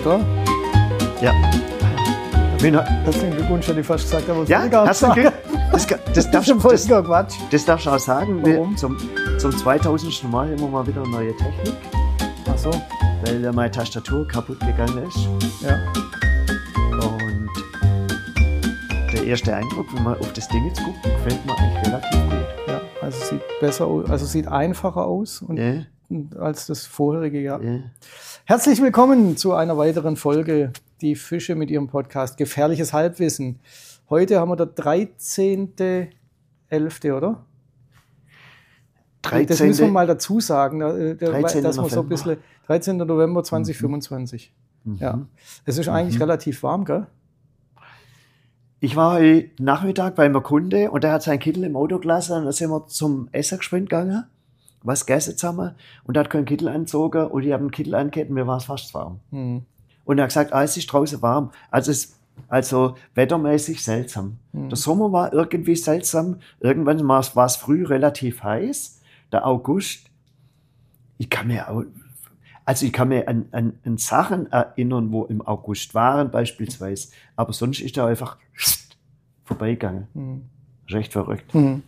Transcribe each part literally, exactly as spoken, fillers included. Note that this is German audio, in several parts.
oder? Ja. Herzlichen Glückwunsch, hätte ich fast gesagt, aber ja, gar hast du Glück. Das, das, das, darfst, das, Quatsch. das darfst du auch sagen. Warum? Zum, zum zweitausendsten Mal immer mal wieder neue Technik. Ach so. Weil ja meine Tastatur kaputt gegangen ist. Ja. Und der erste Eindruck, wenn man auf das Ding jetzt guckt, gefällt mir eigentlich relativ gut. Ja, also sieht besser aus, also sieht einfacher aus und, Ja. als das vorherige Jahr. Ja. Herzlich willkommen zu einer weiteren Folge Die Fische mit ihrem Podcast Gefährliches Halbwissen. Heute haben wir der dreizehnten elften oder? dreizehnten Das müssen wir mal dazu sagen, der, dreizehnten dass wir so ein bisschen dreizehnten November zweitausendfünfundzwanzig. Mhm. Ja. Es ist eigentlich Mhm. relativ warm, gell? Ich war heute Nachmittag bei einem Kunde und der hat seinen Kittel im Auto gelassen und dann sind wir zum Essen geschwind gegangen, was gegessen zusammen und der hat keinen Kittel angezogen und ich habe einen Kittel angehabt und mir war es fast warm. Mhm. Und er hat gesagt, ah, es ist draußen warm. Also, es, also wettermäßig seltsam. Mhm. Der Sommer war irgendwie seltsam. Irgendwann war es, war es früh relativ heiß. Der August, ich kann mir auch, also ich kann mir an, an, an Sachen erinnern, wo im August waren beispielsweise. Aber sonst ist er einfach vorbeigegangen. Mhm. Recht verrückt. Mhm.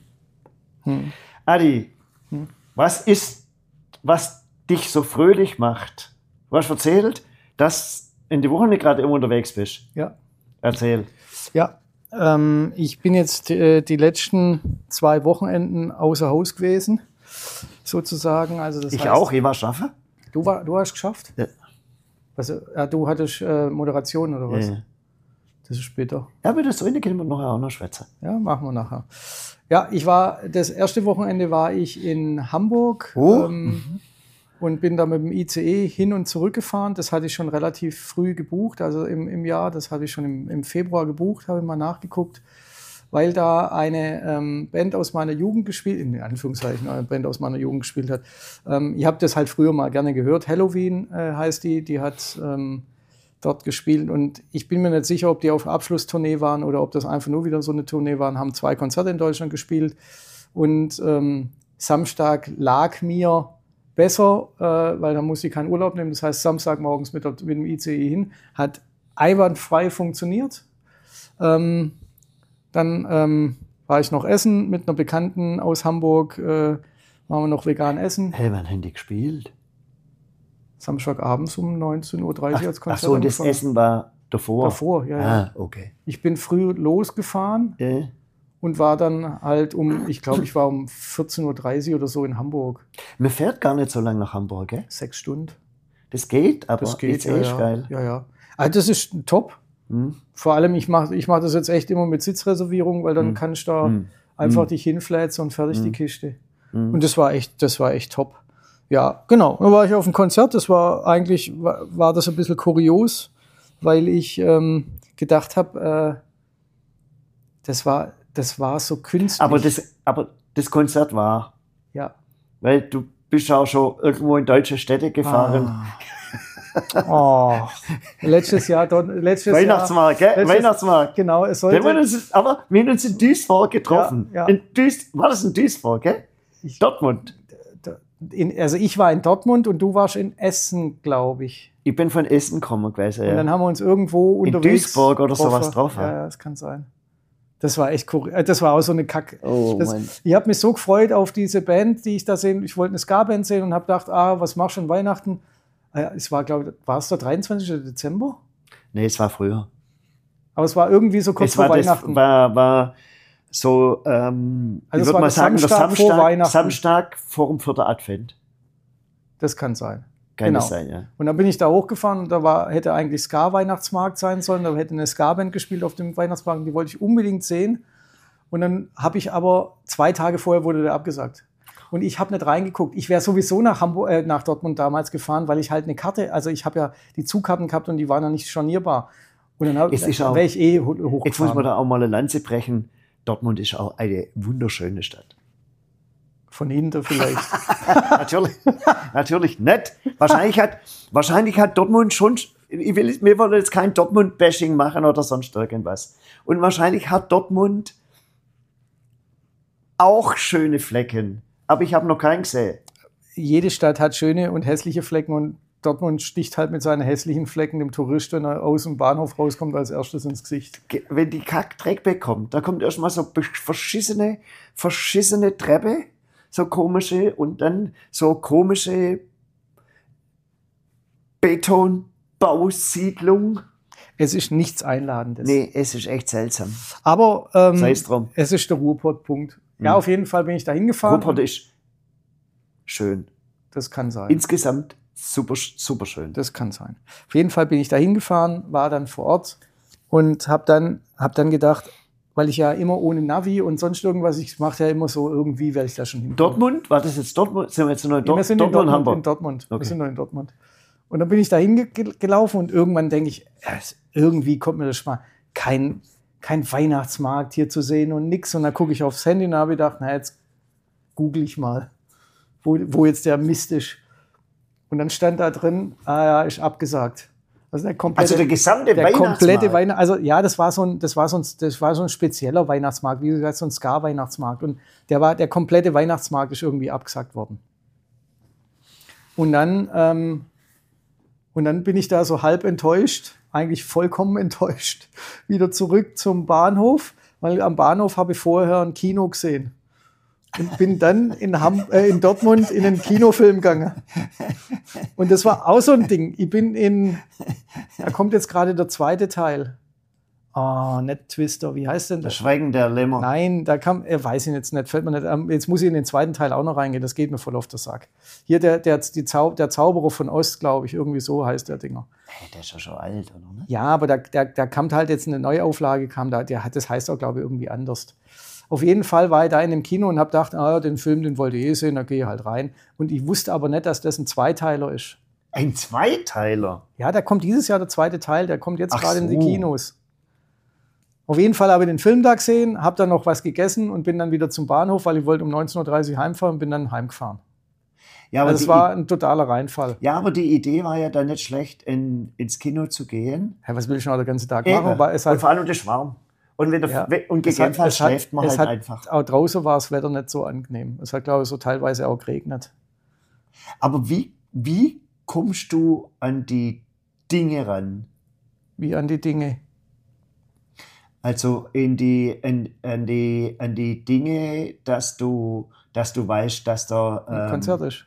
Mhm. Adi, Mhm. was ist, was dich so fröhlich macht? Du hast erzählt, dass in die Woche nicht gerade immer unterwegs bist. Ja. Erzähl. Ja, ähm, ich bin jetzt äh, die letzten zwei Wochenenden außer Haus gewesen, sozusagen. Also das Ich heißt, auch, ich war schaffen. Du, war, du hast geschafft? Ja. Also, ja, du hattest äh, Moderation oder was? Ja. Das ist später. Ja, aber das so können wir nachher auch noch schwätzen. Ja, machen wir nachher. Ja, ich war, das erste Wochenende war ich in Hamburg. Oh. Ähm, und bin da mit dem I C E hin und zurück gefahren. Das hatte ich schon relativ früh gebucht, also im, im Jahr. Das hatte ich schon im, im Februar gebucht, habe ich mal nachgeguckt, weil da eine ähm, Band aus meiner Jugend gespielt, in Anführungszeichen eine Band aus meiner Jugend gespielt hat. Ähm, ich habe das halt früher mal gerne gehört. Halloween äh, heißt die, die hat ähm, dort gespielt und ich bin mir nicht sicher, ob die auf Abschlusstournee waren oder ob das einfach nur wieder so eine Tournee waren, haben zwei Konzerte in Deutschland gespielt und ähm, Samstag lag mir besser, äh, weil da musste ich keinen Urlaub nehmen. Das heißt, Samstagmorgens mit, mit dem I C E hin, hat einwandfrei funktioniert. Ähm, dann ähm, war ich noch essen mit einer Bekannten aus Hamburg, äh, waren wir noch vegan essen. Hey, wann haben die gespielt? Samstagabends um neunzehn Uhr dreißig als Ach, Konzert. ach so, und das angefangen. Essen war davor? Davor, ja, ja. Ah, okay. Ich bin früh losgefahren Äh, und war dann halt um, ich glaube, ich war um vierzehn Uhr dreißig oder so in Hamburg. man fährt gar nicht so lange nach Hamburg, gell? Sechs Stunden. Das geht, aber Das geht, ist ja, echt ja. geil. Ja, ja. Also das ist top. Hm? Vor allem, ich mache ich mach das jetzt echt immer mit Sitzreservierung, weil dann Hm. kannst du da Hm. einfach Hm. dich hinfläzen und fertig die Kiste. Hm. Und das war echt, das war echt top. Ja, genau. Dann war ich auf dem Konzert. Das war eigentlich, war, war das ein bisschen kurios, weil ich ähm, gedacht habe, äh, das war, das war so künstlich. Aber, das, aber das Konzert war, ja. weil du bist auch schon irgendwo in deutsche Städte gefahren. Ah. Oh, letztes Jahr dort, letztes Weihnachtsmarkt, Jahr, gell? letztes, Weihnachtsmarkt. Genau, es Wir haben sollte. uns, aber wir haben uns in Duisburg getroffen. Ja, ja. In Duis, war das in Duisburg, gell? Ich- Dortmund. In, also ich war in Dortmund und du warst in Essen, glaube ich. Ich bin von Essen gekommen gewesen, Und ja. dann haben wir uns irgendwo In unterwegs Duisburg oder getroffen. sowas drauf, Ja, ja. ja, das kann sein. Das war echt cool. Das war auch so eine Kack. Oh, das, Mann. ich habe mich so gefreut auf diese Band, die ich da sehen. Ich wollte eine Ska-Band sehen und habe gedacht, ah, was machst du an Weihnachten? Ah ja, es war, glaube ich, war es der dreiundzwanzigsten Dezember? Nee, es war früher. Aber es war irgendwie so kurz Es war, vor das, Weihnachten. war, war so, ähm, Also ich es würde war mal der sagen, der Samstag vor Samstag, Weihnachten. Samstag vor dem vierten Advent. Das kann sein. Kann Genau. das sein, ja. Und dann bin ich da hochgefahren und da war, hätte eigentlich Ska-Weihnachtsmarkt sein sollen. Da hätte eine Ska-Band gespielt auf dem Weihnachtsmarkt. Die wollte ich unbedingt sehen. Und dann habe ich aber zwei Tage vorher wurde der abgesagt. Und ich habe nicht reingeguckt. Ich wäre sowieso nach Hamburg, äh, nach Dortmund damals gefahren, weil ich halt eine Karte, also ich habe ja die Zugkarten gehabt und die waren ja nicht stornierbar. Und dann Es ist auch- wäre ich eh ho- hochgefahren. Jetzt muss man da auch mal eine Lanze brechen. Dortmund ist auch eine wunderschöne Stadt. Von hinten vielleicht. Natürlich, natürlich nicht. Wahrscheinlich hat, wahrscheinlich hat Dortmund schon, ich will, wir wollen jetzt kein Dortmund-Bashing machen oder sonst irgendwas. Und wahrscheinlich hat Dortmund auch schöne Flecken. Aber ich habe noch keinen gesehen. Jede Stadt hat schöne und hässliche Flecken und Dortmund sticht halt mit seinen hässlichen Flecken dem Tourist, wenn er aus dem Bahnhof rauskommt, als erstes ins Gesicht. Wenn die Kack-Dreck bekommt, da kommt erstmal so verschissene, verschissene Treppe, so komische, und dann so komische Betonbausiedlung. Es ist nichts Einladendes. Nee, es ist echt seltsam. Aber ähm, Sei es drum. es ist der Ruhrpott-Punkt. Mhm. Ja, auf jeden Fall bin ich da hingefahren. Ruhrpott ist schön. Das kann sein. Insgesamt super, super schön. Das kann sein. Auf jeden Fall bin ich da hingefahren, war dann vor Ort und habe dann, hab dann gedacht, weil ich ja immer ohne Navi und sonst irgendwas, ich mache ja immer so irgendwie, werde ich da schon hin. Dortmund? War das jetzt Dortmund? Sind wir jetzt noch in Dor- Wir sind Dortmund, in Dortmund, Hamburg? in Dortmund. Okay. Wir sind noch in Dortmund. Und dann bin ich da hingelaufen und irgendwann denke ich, ja, irgendwie kommt mir das mal kein, kein Weihnachtsmarkt hier zu sehen und nix. Und dann gucke ich aufs Handy und habe gedacht, na jetzt google ich mal, wo, wo jetzt der Mist ist. Und dann stand da drin, ah ja, ist abgesagt. Also der komplette, Also der gesamte der Weihnachtsmarkt? komplette Weihnacht, also ja, das war so ein, das war so ein, das war so ein spezieller Weihnachtsmarkt, wie gesagt, so ein Ska-Weihnachtsmarkt. Und der war, der komplette Weihnachtsmarkt ist irgendwie abgesagt worden. Und dann, ähm, und dann bin ich da so halb enttäuscht, eigentlich vollkommen enttäuscht, wieder zurück zum Bahnhof, weil am Bahnhof habe ich vorher ein Kino gesehen. Und bin dann in, Ham äh, in Dortmund in einen Kinofilm gegangen. Und das war auch so ein Ding. Ich bin in, da kommt jetzt gerade der zweite Teil. Oh, nicht Twister, wie heißt denn Das das? Schweigen der Lämmer. Nein, da kam, er weiß ich jetzt nicht, fällt mir nicht. Ähm, jetzt muss ich in den zweiten Teil auch noch reingehen, das geht mir voll auf den Sack. Hier der, der, die Zau der Zauberer von Ost, glaube ich, irgendwie so heißt der Dinger. Hey, der ist ja schon alt, oder? Ne? Ja, aber da, da, da kam halt jetzt eine Neuauflage, kam da, der hat, das heißt auch, glaube ich, irgendwie anders. Auf jeden Fall war ich da in dem Kino und habe gedacht, ah, den Film, den wollte ich eh sehen, da gehe ich halt rein. Und ich wusste aber nicht, dass das ein Zweiteiler ist. Ein Zweiteiler? Ja, da kommt dieses Jahr der zweite Teil, der kommt jetzt Ach gerade in die so. Kinos. Auf jeden Fall habe ich den Film da gesehen, habe dann noch was gegessen und bin dann wieder zum Bahnhof, weil ich wollte um neunzehn Uhr dreißig heimfahren und bin dann heimgefahren. Ja, aber Also es die, war ein totaler Reinfall. ja, aber die Idee war ja dann nicht schlecht, in, ins Kino zu gehen. Ja, was will ich noch den ganzen Tag Eben. machen? Weil es Und halt, vor allem, das ist warm. Und, wenn der, ja, und es hat- gegebenenfalls es hat- schläft man es halt hat- einfach. Auch draußen war das Wetter nicht so angenehm. Es hat, glaube ich, so teilweise auch geregnet. Aber wie, wie kommst du an die Dinge ran? Wie an die Dinge. Also in die, in, an, die, an die Dinge, dass du, dass du weißt, dass da Ein ähm, Konzert ist.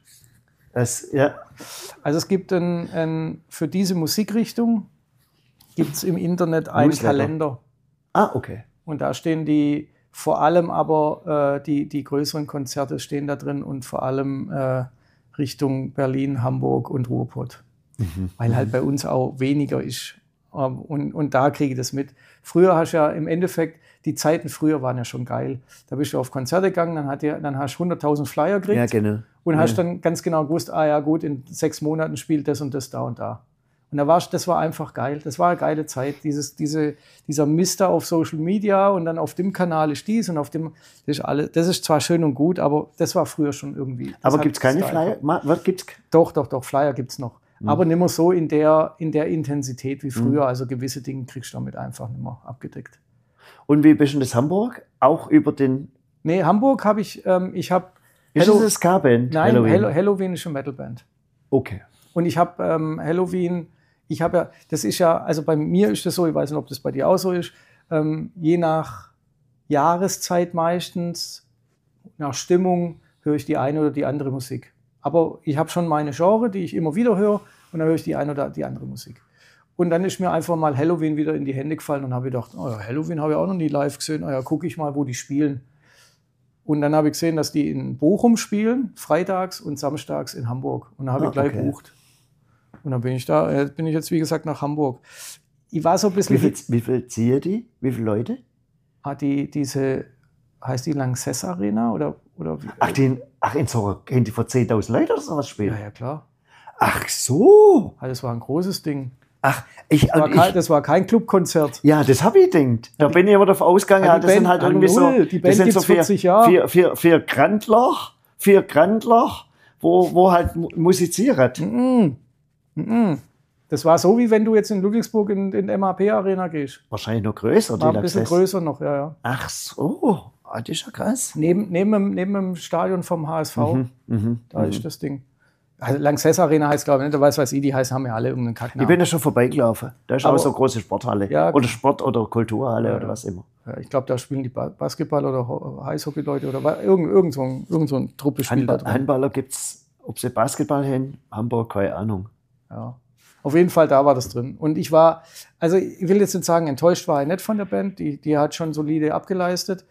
es, ja, Also es gibt ein, ein, für diese Musikrichtung gibt es im Internet einen Newsletter. Kalender. Ah, okay. Und da stehen die, vor allem aber äh, die, die größeren Konzerte stehen da drin und vor allem äh, Richtung Berlin, Hamburg und Ruhrpott. Weil halt bei uns auch weniger ist. Ähm, Und, und da kriege ich das mit. Früher hast du ja im Endeffekt, die Zeiten früher waren ja schon geil. Da bist du auf Konzerte gegangen, dann, hat ihr, dann hast du hunderttausend Flyer gekriegt. Ja, genau. Und hast Ja. dann ganz genau gewusst, ah ja gut, in sechs Monaten spielt das und das da und da. Und da war's, das war einfach geil. Das war eine geile Zeit. Dieses, diese, dieser Mister auf Social Media und dann auf dem Kanal ist dies und auf dem, das ist alles. Das ist zwar schön und gut, aber das war früher schon irgendwie. das Aber hat gibt es keine Style. Flyer? Ma- Was gibt's? Doch, doch, doch, Flyer gibt's noch. Mhm. Aber nicht mehr so in der, in der Intensität wie früher. Also gewisse Dinge kriegst du damit einfach nicht mehr abgedeckt. Und wie bist du in das Hamburg? Auch über den. Nee, Hamburg habe ich, ähm, ich habe. Ist das eine Ska-Band? Nein, Halloween? Halloween. Halloween ist eine Metalband. Okay. Und ich habe ähm, Halloween, ich habe ja, das ist ja, also bei mir ist das so, ich weiß nicht, ob das bei dir auch so ist, ähm, je nach Jahreszeit meistens, nach Stimmung, höre ich die eine oder die andere Musik. Aber ich habe schon meine Genre, die ich immer wieder höre, und dann höre ich die eine oder die andere Musik. Und dann ist mir einfach mal Halloween wieder in die Hände gefallen und habe gedacht, oh ja, Halloween habe ich auch noch nie live gesehen, oh ja, gucke ich mal, wo die spielen. Und dann habe ich gesehen, dass die in Bochum spielen, freitags und samstags in Hamburg. Und dann habe Ah, ich gleich okay. gebucht. Und dann bin ich da, äh, bin ich jetzt wie gesagt nach Hamburg. Ich war so ein bisschen, Wie viel, wie viel ziehen die? Wie viele Leute? ah, die, diese, heißt die Lanxess Arena oder, oder wie? Ach, die, ach in so gehen die vor zehntausend Leute oder sowas spielen? Ja, ja, klar. Ach so. Also das war ein großes Ding. Ach, ich, Das war, und kein, ich das war kein Clubkonzert. ja, das habe ich gedacht. Da bin ich immer davon ausgegangen, Ja, ja, die das sind Band- halt ah, irgendwie null. so, Die das Band sind so gibt's vier, vierzig Jahre. vier, vier, vier Grandler, vier Grandler, wo, wo halt mu- musizieren. Mhm. Mhm. Das war so, wie wenn du jetzt in Ludwigsburg in den M A P-Arena gehst. Wahrscheinlich noch größer, War die ein bisschen Lanxess. größer noch, ja, ja. Ach so, ah, das ist ja krass. Neben, neben, dem, neben dem Stadion vom H S V, Mhm, mhm, da mhm. ist das Ding. Also Lanxess Arena heißt, glaube ich, nicht, weiß, weiß ich, die heißen, haben ja alle irgendeinen Kacknamen. Ich bin ja schon vorbeigelaufen. Da ist aber, aber so eine große Sporthalle. Ja, oder Sport- oder Kulturhalle ja, oder was immer. Ja, ich glaube, da spielen die Basketball- oder Eishockey-Leute oder irgend, irgend, so ein, irgend so ein Truppe spielt Handball, da drin. Handballer gibt es, ob sie Basketball haben, Hamburg, keine Ahnung. Ja. Auf jeden Fall, da war das drin. Und ich war, also ich will jetzt nicht sagen, enttäuscht war ich nicht von der Band, die, die hat schon solide abgeleistet.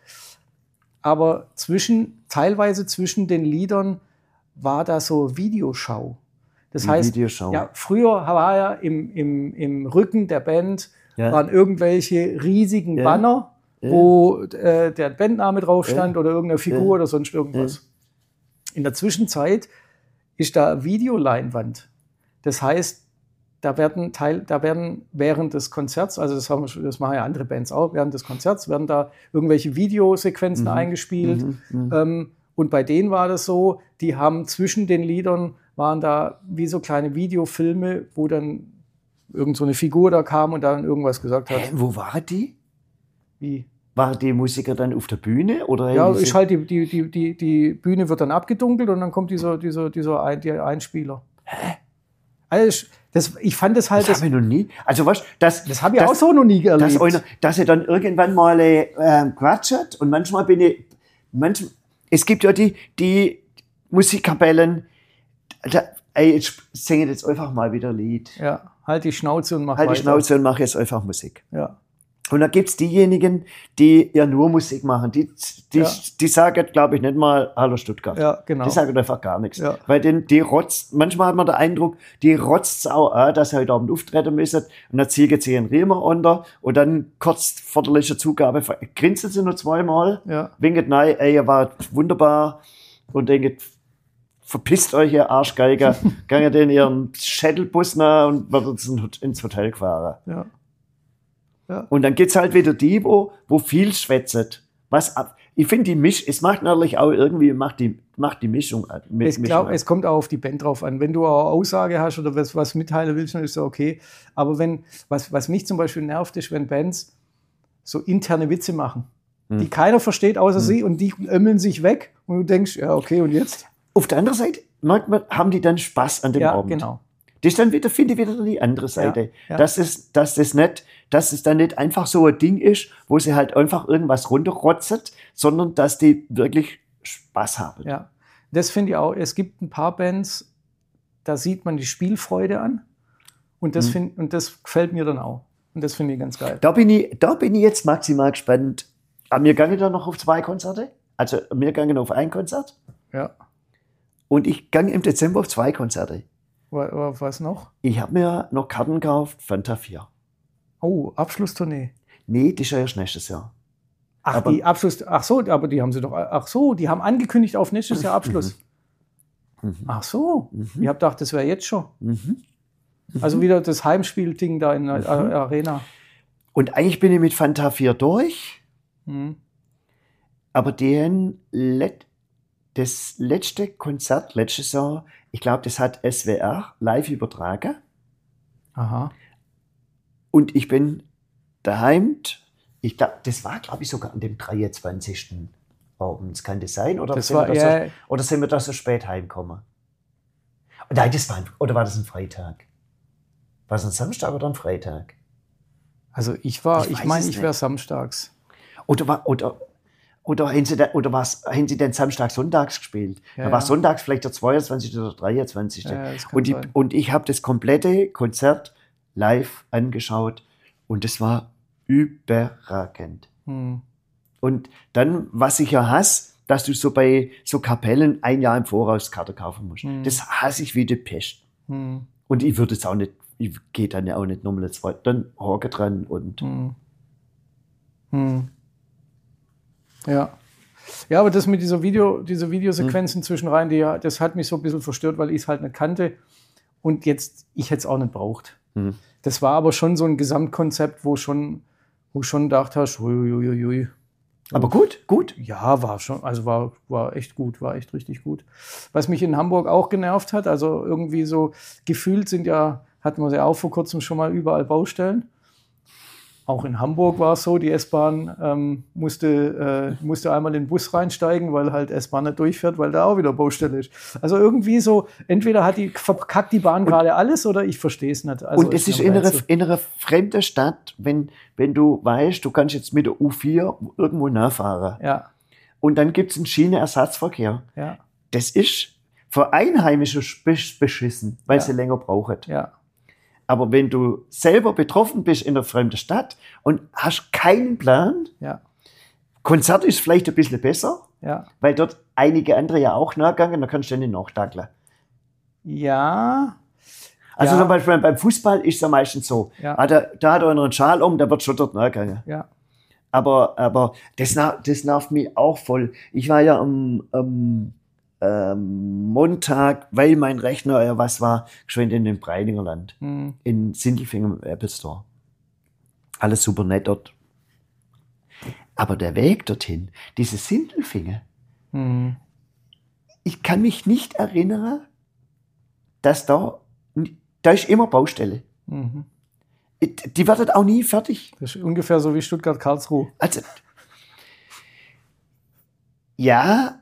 Aber zwischen, teilweise zwischen den Liedern war da so Videoschau. Das Die heißt, Videoschau. ja, früher war ja im, im, im Rücken der Band Ja. waren irgendwelche riesigen Ja. Banner, Ja. wo äh, der Bandname drauf stand Ja. oder irgendeine Figur Ja. oder sonst irgendwas. In der Zwischenzeit ist da Videoleinwand. Das heißt, da werden, Teil, da werden während des Konzerts, also das, haben wir, schon- das machen ja andere Bands auch, während des Konzerts werden da irgendwelche Videosequenzen Mhm. eingespielt. Mhm. Mhm. Ähm, und bei denen war das so, die haben zwischen den Liedern, waren da wie so kleine Videofilme, wo dann irgend so eine Figur da kam und dann irgendwas gesagt hat. Hä, wo waren die? Wie? Waren die Musiker dann auf der Bühne? Oder Ja, haben die ist sich- halt die, die, die, die, die Bühne wird dann abgedunkelt und dann kommt dieser, dieser, dieser ein, der Einspieler. Hä? Also ich- das, ich fand das halt, das das, habe ich noch nie. Also was, das, das habe ich das, auch so noch nie erlebt. dass, einer, dass er dann irgendwann mal äh, quatscht und manchmal bin ich, manchmal, es gibt ja die, die Musikkapellen, da, ey, ich singe jetzt einfach mal wieder ein Lied. Ja, halt die Schnauze und mach Halt die weiter. Schnauze und mache jetzt einfach Musik. Ja, Und dann gibt's diejenigen, die ja nur Musik machen. Die, die, Ja. die sagen, glaube ich, nicht mal Hallo Stuttgart. ja, genau. Die sagen einfach gar nichts. Ja. Weil den, die rotzt, manchmal hat man den Eindruck, die rotzt auch an, dass sie heute Abend auftreten müssen. Und dann ziehen sie ihren Riemer unter. Und dann kurz vor der letzten Zugabe grinsen sie noch zweimal. Ja. Winken, nein, ey, ihr wart wunderbar. Und denken, verpisst euch, ihr Arschgeiger. Gangen in ihren Shuttlebus nach und werden ins Hotel gefahren. Ja. Und dann gibt's halt wieder die, wo, wo viel schwätzet. Was ab. Ich finde die Misch, es macht natürlich auch irgendwie, macht die, macht die Mischung an. Mi- Ich Mischung glaube, an. es kommt auch auf die Band drauf an. Wenn du auch Aussage hast oder was, was mitteilen willst, dann ist ja okay. Aber wenn, was, was mich zum Beispiel nervt, ist, wenn Bands so interne Witze machen, Hm. die keiner versteht außer sie und die ömmeln sich weg und du denkst, ja, okay, und jetzt? Auf der anderen Seite, manchmal haben die dann Spaß an dem Ja, Abend. genau. Das ist dann wieder, finde ich, wieder die andere Seite. Ja, ja. Dass, es, dass, das nicht, dass es dann nicht einfach so ein Ding ist, wo sie halt einfach irgendwas runterrotzet, sondern dass die wirklich Spaß haben. Ja, das finde ich auch. Es gibt ein paar Bands, da sieht man die Spielfreude an und das, Mhm. find, und das gefällt mir dann auch. Und das finde ich ganz geil. Da bin ich, da bin ich jetzt maximal gespannt. Aber wir gehen da noch auf zwei Konzerte. Also wir gehen auf ein Konzert. Ja. Und ich gehe im Dezember auf zwei Konzerte. Wa- wa- Was noch? Ich habe mir noch Karten gekauft, Fanta vier. Oh, Abschlusstournee. Nee, das ist ja erst nächstes Jahr. Ach, Aber- die Abschluss, ach so, aber die haben sie doch, ach so, die haben angekündigt auf nächstes Jahr Abschluss. Mhm. Ach so, Mhm. ich habe gedacht, das wäre jetzt schon. Mhm. Also wieder das Heimspielding da in der Mhm. Arena. Und eigentlich bin ich mit Fanta vier durch, Mhm. aber den Let das letzte Konzert letztes Jahr, ich glaube, das hat S W R live übertragen. Aha. Und ich bin daheim, ich glaube, das war, glaube ich, sogar an dem dreiundzwanzigsten abends. Kann das sein? Oder, Das sind, war, wir da ja, so, oder sind wir da so spät heimgekommen? Nein, das war ein, oder war das ein Freitag? War es ein Samstag oder ein Freitag? also ich war, Ich ich weiß meine, es ich wäre nicht. samstags. Oder war, oder, oder haben Sie, da, oder was, haben Sie denn Samstag, Sonntags gespielt? Ja, da war ja. sonntags vielleicht der zweiundzwanzigste oder dreiundzwanzigste Ja, das kann und, die, sein. und ich habe das komplette Konzert live angeschaut und es war überragend. Hm. Und dann, was ich ja hasse, dass du so bei so Kapellen ein Jahr im Voraus Karte kaufen musst. Hm. Das hasse ich wie die Pest. Hm. Und ich würde es auch nicht, ich gehe dann ja auch nicht nochmal zwei, dann hocke dran und Hm. Hm. Ja. Ja, aber das mit dieser Video, diese Videosequenzen Hm. zwischenrein, die, ja- das hat mich so ein bisschen verstört, weil ich es halt nicht kannte. Und jetzt, ich hätte es auch nicht braucht. Hm. Das war aber schon so ein Gesamtkonzept, wo schon, wo schon gedacht hast, uiuiui. aber gut, gut. Ja, war schon, also war, war echt gut, war echt richtig gut. Was mich in Hamburg auch genervt hat, also irgendwie so gefühlt sind ja, hatten wir ja auch vor kurzem schon mal überall Baustellen. Auch in Hamburg war es so, die S-Bahn ähm, musste, äh, musste einmal in den Bus reinsteigen, weil halt S-Bahn nicht durchfährt, weil da auch wieder Baustelle ist. Also irgendwie so, entweder hat die, verkackt die Bahn gerade alles oder ich verstehe es nicht. Also und es ist in einer, in einer fremden Stadt, wenn, wenn du weißt, du kannst jetzt mit der U vier irgendwo nachfahren. Ja. Und dann gibt es einen Schienenersatzverkehr. Ja. Das ist für Einheimische beschissen, weil Ja. sie länger brauchen. Ja. Aber wenn du selber betroffen bist in einer fremden Stadt und hast keinen Plan, Ja. Konzert ist vielleicht ein bisschen besser, Ja. weil dort einige andere ja auch nachgegangen, da kannst du nicht nachdackeln. Ja. Also Ja. zum Beispiel beim Fußball ist es ja meistens so, Ja. hat er, da hat er einen Schal um, da wird schon dort nachgegangen. Ja. Aber, aber das, das nervt mich auch voll. Ich war ja am, am ähm, Montag, weil mein Rechner ja was war, geschwind in den Breininger Land, Hm. in Sindelfingen im Apple Store. Alles super nett dort. Aber der Weg dorthin, diese Sindelfingen, Hm. ich kann mich nicht erinnern, dass da, da ist immer Baustelle. Mhm. Die wird auch nie fertig. Das ist ungefähr so wie Stuttgart-Karlsruhe. Also, ja,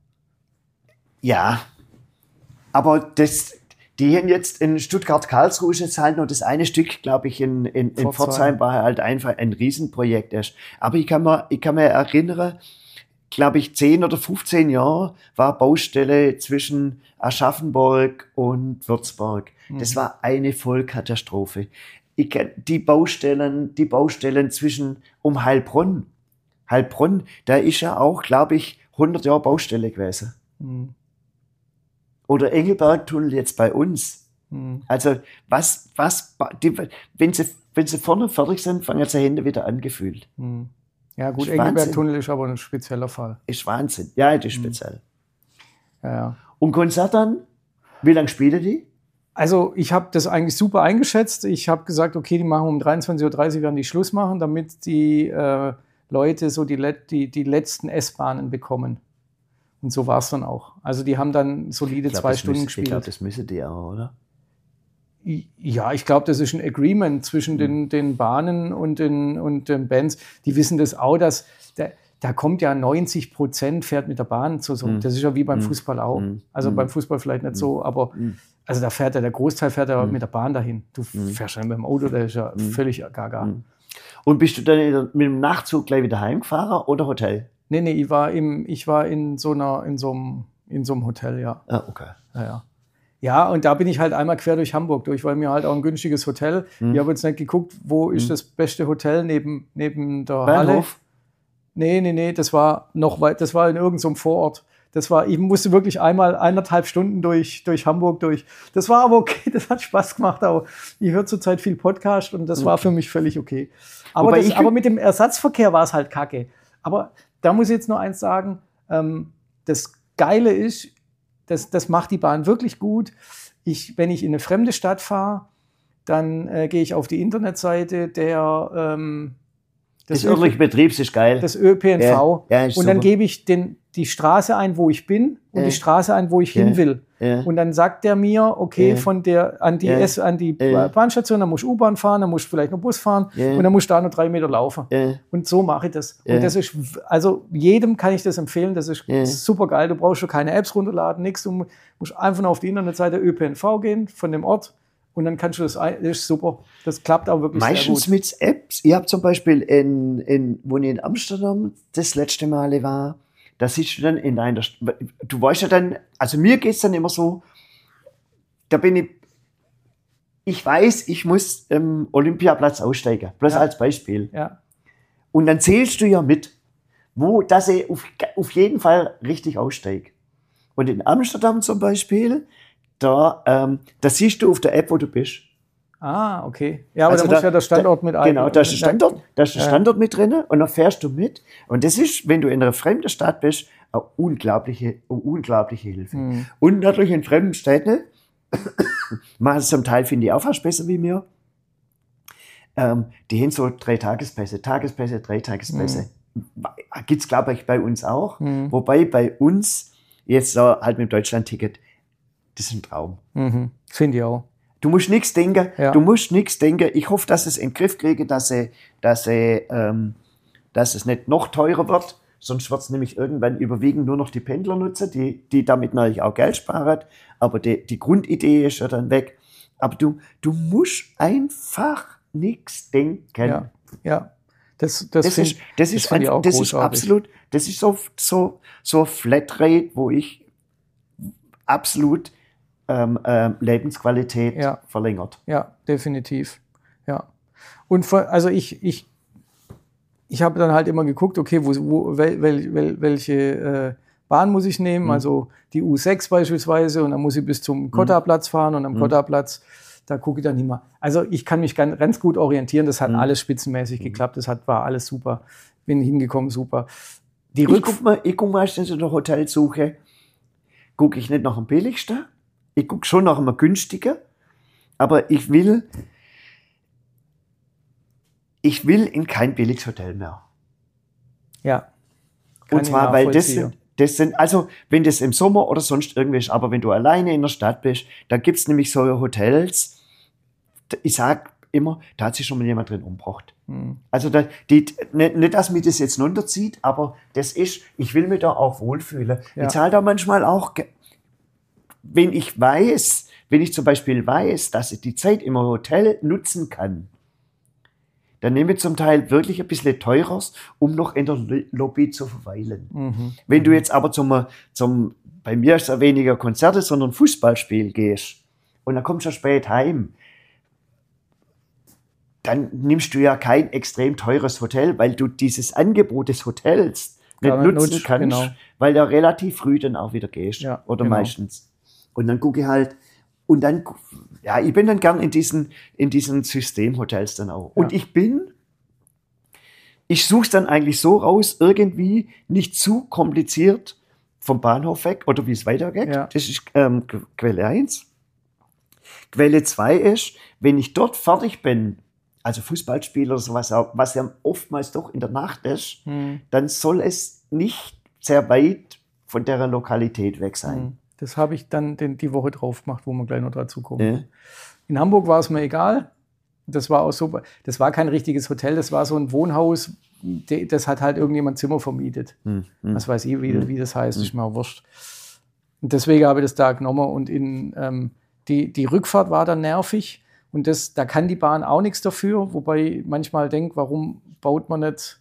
ja, aber das, die haben jetzt in Stuttgart-Karlsruhe ist jetzt halt nur das eine Stück, glaube ich, in, in, in Pforzheim. Pforzheim war halt einfach ein Riesenprojekt erst. Aber ich kann mir, ich kann mir erinnern, glaube ich, zehn oder fünfzehn Jahre war Baustelle zwischen Aschaffenburg und Würzburg. Mhm. Das war eine Vollkatastrophe. Ich, kenn- die Baustellen, die Baustellen zwischen um Heilbronn. Heilbronn, da ist ja auch, glaube ich, hundert Jahre Baustelle gewesen. Hm. Oder Engelbergtunnel jetzt bei uns. Hm. Also was, was, ba- die, wenn sie, wenn sie vorne fertig sind, fangen sie Hände wieder an gefühlt. Hm. Ja gut, Das ist Wahnsinn. Engelberg-Tunnel ist aber ein spezieller Fall. Ist Wahnsinn. Ja, das ist speziell. Ja, ja. Und Konzert dann? Wie lange spielen die? Also ich habe das eigentlich super eingeschätzt. Ich habe gesagt, okay, die machen um dreiundzwanzig Uhr dreißig werden die Schluss machen, damit die äh, Leute so die, let die, die letzten S-Bahnen bekommen. Und so war es dann auch. Also die haben dann solide Ich glaub, zwei das Stunden müssen- gespielt. Ich glaube, das müssen die auch, oder? Ja, ich glaube, das ist ein Agreement zwischen den, den Bahnen und den, und den Bands. Die wissen das auch, dass da, da kommt ja neunzig Prozent fährt mit der Bahn zu so. Mhm. Das ist ja wie beim Mhm. Fußball auch. Mhm. Also Mhm. beim Fußball vielleicht nicht so, aber Mhm. also da fährt ja der Großteil fährt ja Mhm. mit der Bahn dahin. Du Mhm. fährst ja mit dem Auto, das ist ja Mhm. völlig gaga. Mhm. Und bist du dann in der- mit dem Nachtzug gleich wieder heimgefahren oder Hotel? Nee, nee, ich war im, ich war in so einer, in so einem, in so einem Hotel, ja. Ah, okay. Ja, ja. Ja, und da bin ich halt einmal quer durch Hamburg durch, weil mir halt auch ein günstiges Hotel. Mhm. Ich habe jetzt nicht geguckt, wo ist Mhm. das beste Hotel neben, neben der Halle. Bahnhof? Nee, nee, nee, das war noch weit, das war in irgendeinem Vorort. Das war, ich musste wirklich einmal eineinhalb Stunden durch, durch Hamburg durch. Das war aber okay, das hat Spaß gemacht. Aber ich höre zurzeit viel Podcast und das war für mich völlig okay. Aber, Wobei das, ich- aber mit dem Ersatzverkehr war es halt kacke. Aber da muss ich jetzt nur eins sagen, ähm, das Geile ist, das, das macht die Bahn wirklich gut. Ich, wenn ich in eine fremde Stadt fahre, dann äh, gehe ich auf die Internetseite der ähm, Das des örtliche Betriebs ist geil. des Ö P N V Ja, ja, ist und dann super. gebe ich den, die Straße ein, wo ich bin und Ja. die Straße ein, wo ich Ja. hin will. Ja. Und dann sagt der mir, okay, Ja. von der an die, Ja. S, an die Ja. Bahnstation, dann musst du U-Bahn fahren, dann musst du vielleicht noch Bus fahren Ja. und dann musst du da noch drei Meter laufen. Ja. Und so mache ich das. Ja. Und das ist, also jedem kann ich das empfehlen, das ist Ja. super geil. Du brauchst schon keine Apps runterladen, nichts. Du musst einfach nur auf die Internetseite Ö P N V gehen von dem Ort und dann kannst du das, ein- das ist super. Das klappt auch wirklich Meistens sehr gut. mit Apps. Ich habe zum Beispiel, in, in, wo ich in Amsterdam das letzte Mal war, da sitzt du dann in einer, St- du weißt ja dann, also mir geht's dann immer so, da bin ich, ich weiß, ich muss im Olympiaplatz aussteigen, bloß Ja. als Beispiel. Ja. Und dann zählst du ja mit, wo, dass ich auf, auf jeden Fall richtig aussteige. Und in Amsterdam zum Beispiel, da, ähm, da siehst du auf der App, wo du bist. Ah, okay. Ja, aber Also da muss da- ja der Standort mit ein. Genau, da ist der Standort, da ist der Ja. Standort mit drin und dann fährst du mit. Und das ist, wenn du in einer fremden Stadt bist, eine unglaubliche, eine unglaubliche Hilfe. Mhm. Und natürlich in fremden Städten, machen es zum Teil, finde ich, auch fast besser wie mir. Ähm, die haben so drei Tagespässe, Tagespässe, drei Tagespässe. Gibt's, glaube ich, bei uns auch. Mhm. Wobei bei uns jetzt so halt mit dem Deutschland-Ticket, das ist ein Traum. Mhm. Finde ich auch. Du musst nichts denken. Ja. Du musst nichts denken. Ich hoffe, dass es in den Griff kriege, dass, sie, dass, sie, ähm, dass es nicht noch teurer wird. Sonst wird es nämlich irgendwann überwiegend nur noch die Pendler nutzen, die, die damit natürlich auch Geld sparen. Aber die, die Grundidee ist ja dann weg. Aber du, du musst einfach nichts denken. Ja, ja. Das, das, Das, find, ist, das, das ist, fand ich einfach, auch das ist großartig. absolut, das ist so, so, so Flatrate, wo ich absolut ähm, ähm, Lebensqualität Ja. verlängert. Ja, definitiv. Ja. Und vor, also ich, ich, ich habe dann halt immer geguckt, okay, wo, wo, wel, wel, wel, welche äh, Bahn muss ich nehmen? Mhm. Also die U sechs beispielsweise, und dann muss ich bis zum Kottaplatz fahren, und am Mhm. Kottaplatz, da gucke ich dann immer. Also ich kann mich ganz, ganz gut orientieren. Das hat Mhm. alles spitzenmäßig Mhm. geklappt. Das hat, war alles super. Bin hingekommen, super. Die Ich Rück gucke mal, ich guck meistens in der Hotelsuche, gucke ich nicht nach dem billigsten, ich gucke schon nach einem günstigen, aber ich will, ich will in kein billiges Hotel mehr. Ja. Kann Und ich zwar, weil das nachvollziehen. sind, das sind, also wenn das im Sommer oder sonst irgendwie ist, aber wenn du alleine in der Stadt bist, da gibt's nämlich so Hotels, ich sag immer, da hat sich schon mal jemand drin umgebracht. Hm. Also da, die, nicht, nicht, dass mich das jetzt runterzieht, aber das ist, ich will mich da auch wohlfühlen. Ja. Ich zahle da manchmal auch, ge- wenn ich weiß, wenn ich zum Beispiel weiß, dass ich die Zeit im Hotel nutzen kann, dann nehme ich zum Teil wirklich ein bisschen teurer, um noch in der Lo- Lobby zu verweilen. Mhm. Wenn du jetzt aber zum, zum, bei mir ist es ja weniger Konzerte, sondern Fußballspiel gehst und dann kommst du ja spät heim, dann nimmst du ja kein extrem teures Hotel, weil du dieses Angebot des Hotels nicht Gar nicht nutzen nutzt, kannst, genau. weil du relativ früh dann auch wieder gehst. Ja, oder genau. meistens. Und dann gucke ich halt, und dann, ja, ich bin dann gern in diesen, in diesen Systemhotels dann auch. Und Ja. ich bin, ich suche es dann eigentlich so raus, irgendwie nicht zu kompliziert vom Bahnhof weg oder wie es weitergeht. Ja. Das ist ähm, Qu- Quelle eins. Quelle zwei ist, wenn ich dort fertig bin, also Fußballspiel oder sowas, auch, was ja oftmals doch in der Nacht ist, Hm. dann soll es nicht sehr weit von der Lokalität weg sein. Hm. Das habe ich dann den, die Woche drauf gemacht, wo wir gleich noch dazu kommen. Ja. In Hamburg war es mir egal. Das war auch so, das war kein richtiges Hotel, das war so ein Wohnhaus, de- das hat halt irgendjemand Zimmer vermietet. Hm, hm. Was weiß ich, wie, wie das heißt, ist mir auch wurscht. Und deswegen habe ich das da genommen, und in, ähm, die, die Rückfahrt war dann nervig, und das, da kann die Bahn auch nichts dafür, wobei ich manchmal denke, warum baut man nicht,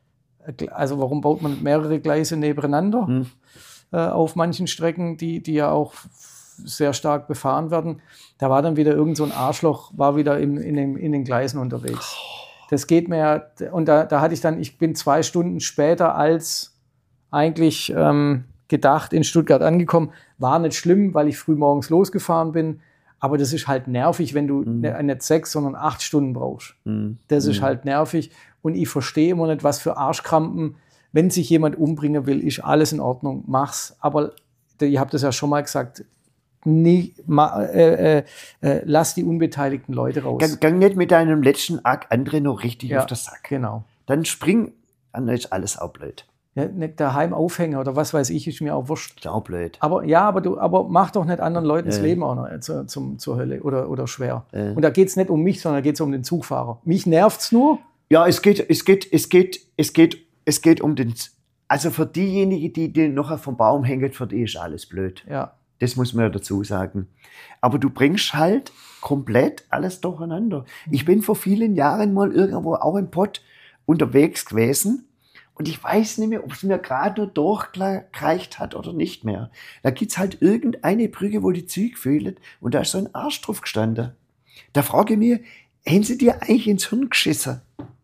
also warum baut man nicht mehrere Gleise nebeneinander Hm. äh, auf manchen Strecken, die, die ja auch sehr stark befahren werden. Da war dann wieder irgend so ein Arschloch, war wieder im, in, den, in den Gleisen unterwegs. Das geht mir ja, und da, da hatte ich dann, ich bin zwei Stunden später als eigentlich ähm, gedacht in Stuttgart angekommen. War nicht schlimm, weil ich früh morgens losgefahren bin, aber das ist halt nervig, wenn du Mhm. ne- nicht sechs, sondern acht Stunden brauchst. Hm. Das ist Hm. halt nervig, und ich verstehe immer nicht, was für Arschkrampen, wenn sich jemand umbringen will, ist alles in Ordnung, mach's. Aber ihr habt das ja schon mal gesagt, nie, ma, äh, äh, äh, lass die unbeteiligten Leute raus. Gang, gang nicht mit deinem letzten Akt andere noch richtig Ja, auf den Sack. Genau. Dann spring, dann ist alles auch blöd. Ja, nicht daheim aufhängen oder was weiß ich, ist mir auch wurscht. Ist auch blöd. Aber ja, aber du, aber mach doch nicht anderen Leuten das Ja. Leben auch noch äh, zur, zum, zur Hölle oder, oder schwer. Ja. Und da geht es nicht um mich, sondern da geht es um den Zugfahrer. Mich nervt's nur. Ja, es geht, es geht, es geht, es geht, es geht um den, also für diejenigen, die den noch vom Baum hängen, für die ist alles blöd. Ja, Das muss man ja dazu sagen. Aber du bringst halt komplett alles durcheinander. Ich bin vor vielen Jahren mal irgendwo auch im Pott unterwegs gewesen, und ich weiß nicht mehr, ob es mir gerade nur durchgereicht hat oder nicht mehr. Da gibt's halt irgendeine Brücke, wo die Züge fehlen, und da ist so ein Arsch drauf gestanden. Da frage ich mich, haben sie dir eigentlich ins Hirn geschissen?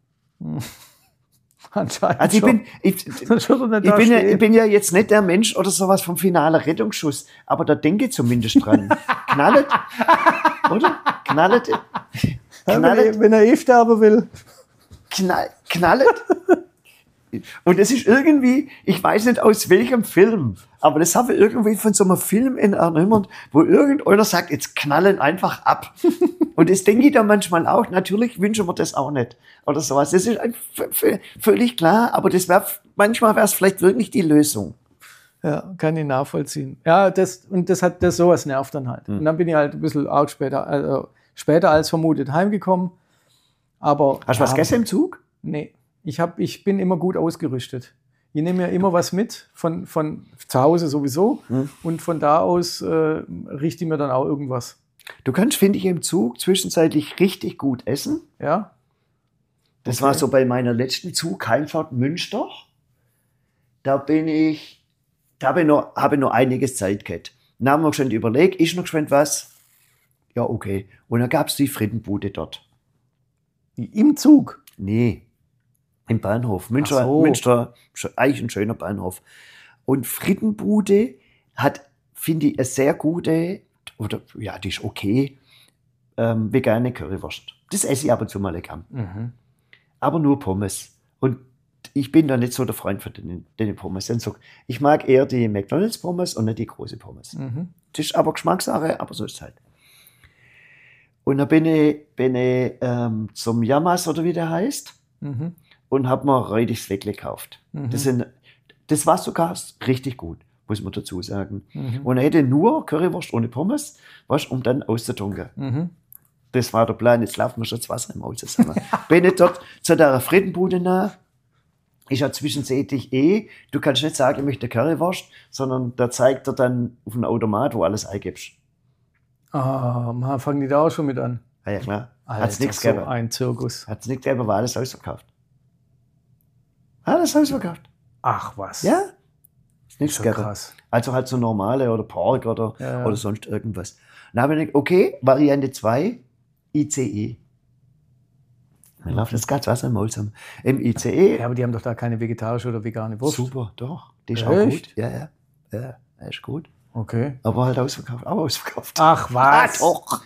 anscheinend Also ich schon. bin, ich, Sonst würde er nicht ich da bin, ja, stehen. ich bin ja jetzt nicht der Mensch oder sowas vom finalen Rettungsschuss, aber da denke ich zumindest dran. Knallet, oder? Knallet, Ja, wenn, knallet, er, wenn er eh sterben will. knall, knallet. Und es ist irgendwie, ich weiß nicht aus welchem Film, aber das habe ich irgendwie von so einem Film in erinnert, wo irgendeiner sagt, jetzt knallen einfach ab. Und das denke ich dann manchmal auch. Natürlich wünschen wir das auch nicht oder sowas. Das ist ein- v- v- völlig klar, aber das wär, manchmal wäre es vielleicht wirklich die Lösung. Ja, kann ich nachvollziehen. Ja, das, und das hat das sowas nervt dann halt. Hm. Und dann bin ich halt ein bisschen arg später, also später als vermutet heimgekommen. Aber Hast du was ja, gegessen im Zug? Nee, ich, hab, ich bin immer gut ausgerüstet. Ich nehme mir immer was mit, von, von zu Hause sowieso. Hm. Und von da aus äh, richte ich mir dann auch irgendwas. Du kannst, finde ich, im Zug zwischenzeitlich richtig gut essen. Ja? Das Okay. war so bei meiner letzten Zug, Heimfahrt Münster. Da bin ich, da habe ich noch, habe ich noch einiges Zeit gehabt. Dann haben wir schon überlegt, ist noch geschwind was? Ja, okay. Und dann gab es die Frittenbude dort. Im Zug? Nee, im Bahnhof. Münster, Ach so. Münster, eigentlich ein schöner Bahnhof. Und Frittenbude hat, finde ich, eine sehr gute, oder ja, die ist okay, ähm, vegane Currywurst. Das esse ich ab und zu mal lecker. Mhm. Aber nur Pommes. Und ich bin da nicht so der Freund von den, den Pommes. Ich mag eher die McDonald's Pommes und nicht die große Pommes. Mhm. Das ist aber Geschmackssache, aber so ist es halt. Und da bin ich, bin ich ähm, zum Yamas oder wie der heißt Mhm. und habe mir räudiges Weckle gekauft. Mhm. Das, sind, das war sogar richtig gut, muss man dazu sagen. Mhm. Und er hätte nur Currywurst ohne Pommes, was, um dann auszutunken. Mhm. Das war der Plan, jetzt laufen wir schon das Wasser im Maul zusammen. Bin ich dort zu der Frittenbude nah. Ich ja zwischenzeitlich eh, du kannst nicht sagen, ich möchte Currywurst, sondern da zeigt er dann auf einen Automat, wo alles eingibst. Ah, man, fangen die da auch schon mit an. Ah, ja klar. Alter, Hat's nichts so gegeben. ein Zirkus. Hat's nichts gegeben, war alles ausverkauft. Alles ausverkauft. Ach was. Ja? Ist nichts So gegeben. krass. Also halt so normale oder Park oder, Ja, ja. oder sonst irgendwas. Dann habe ich gedacht, okay, Variante zwei, I C E. Mir läuft das ganz Wasser im Maul zusammen. Im I C E. Ja, aber die haben doch da keine vegetarische oder vegane Wurst. Super, doch. Die ist auch Echt? gut. Ja, ja. Ja, ja, ist gut. Okay. Aber halt ausverkauft. Auch ausverkauft. Ach Ah, was. doch.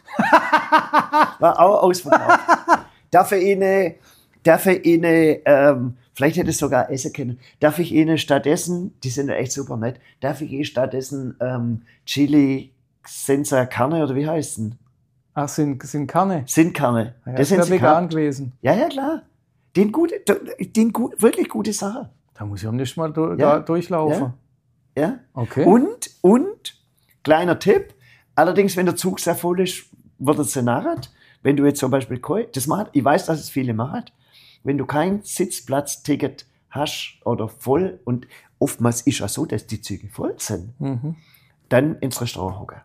War auch ausverkauft. Darf ich Ihnen, darf ich Ihnen, ähm, vielleicht hätte ich es sogar essen können, darf ich Ihnen stattdessen, die sind ja echt super nett, darf ich Ihnen stattdessen ähm, Chili Senza Carne oder wie heißt denn? Ach, sind, sind Karne. Sindkarne. Ja, das das sind wäre sie vegan gehabt. gewesen. Ja, ja, klar. Den gute, den gut, wirklich gute Sache. Da muss ich am nächsten Mal du, Ja. da durchlaufen. Ja. Okay. Und, und, kleiner Tipp, allerdings, wenn der Zug sehr voll ist, wird es narrt. Wenn du jetzt zum Beispiel, kein- das macht, ich weiß, dass es viele machen, wenn du kein Sitzplatzticket hast oder voll, und oftmals ist es so, dass die Züge voll sind, Mhm. dann ins Restaurant hocken.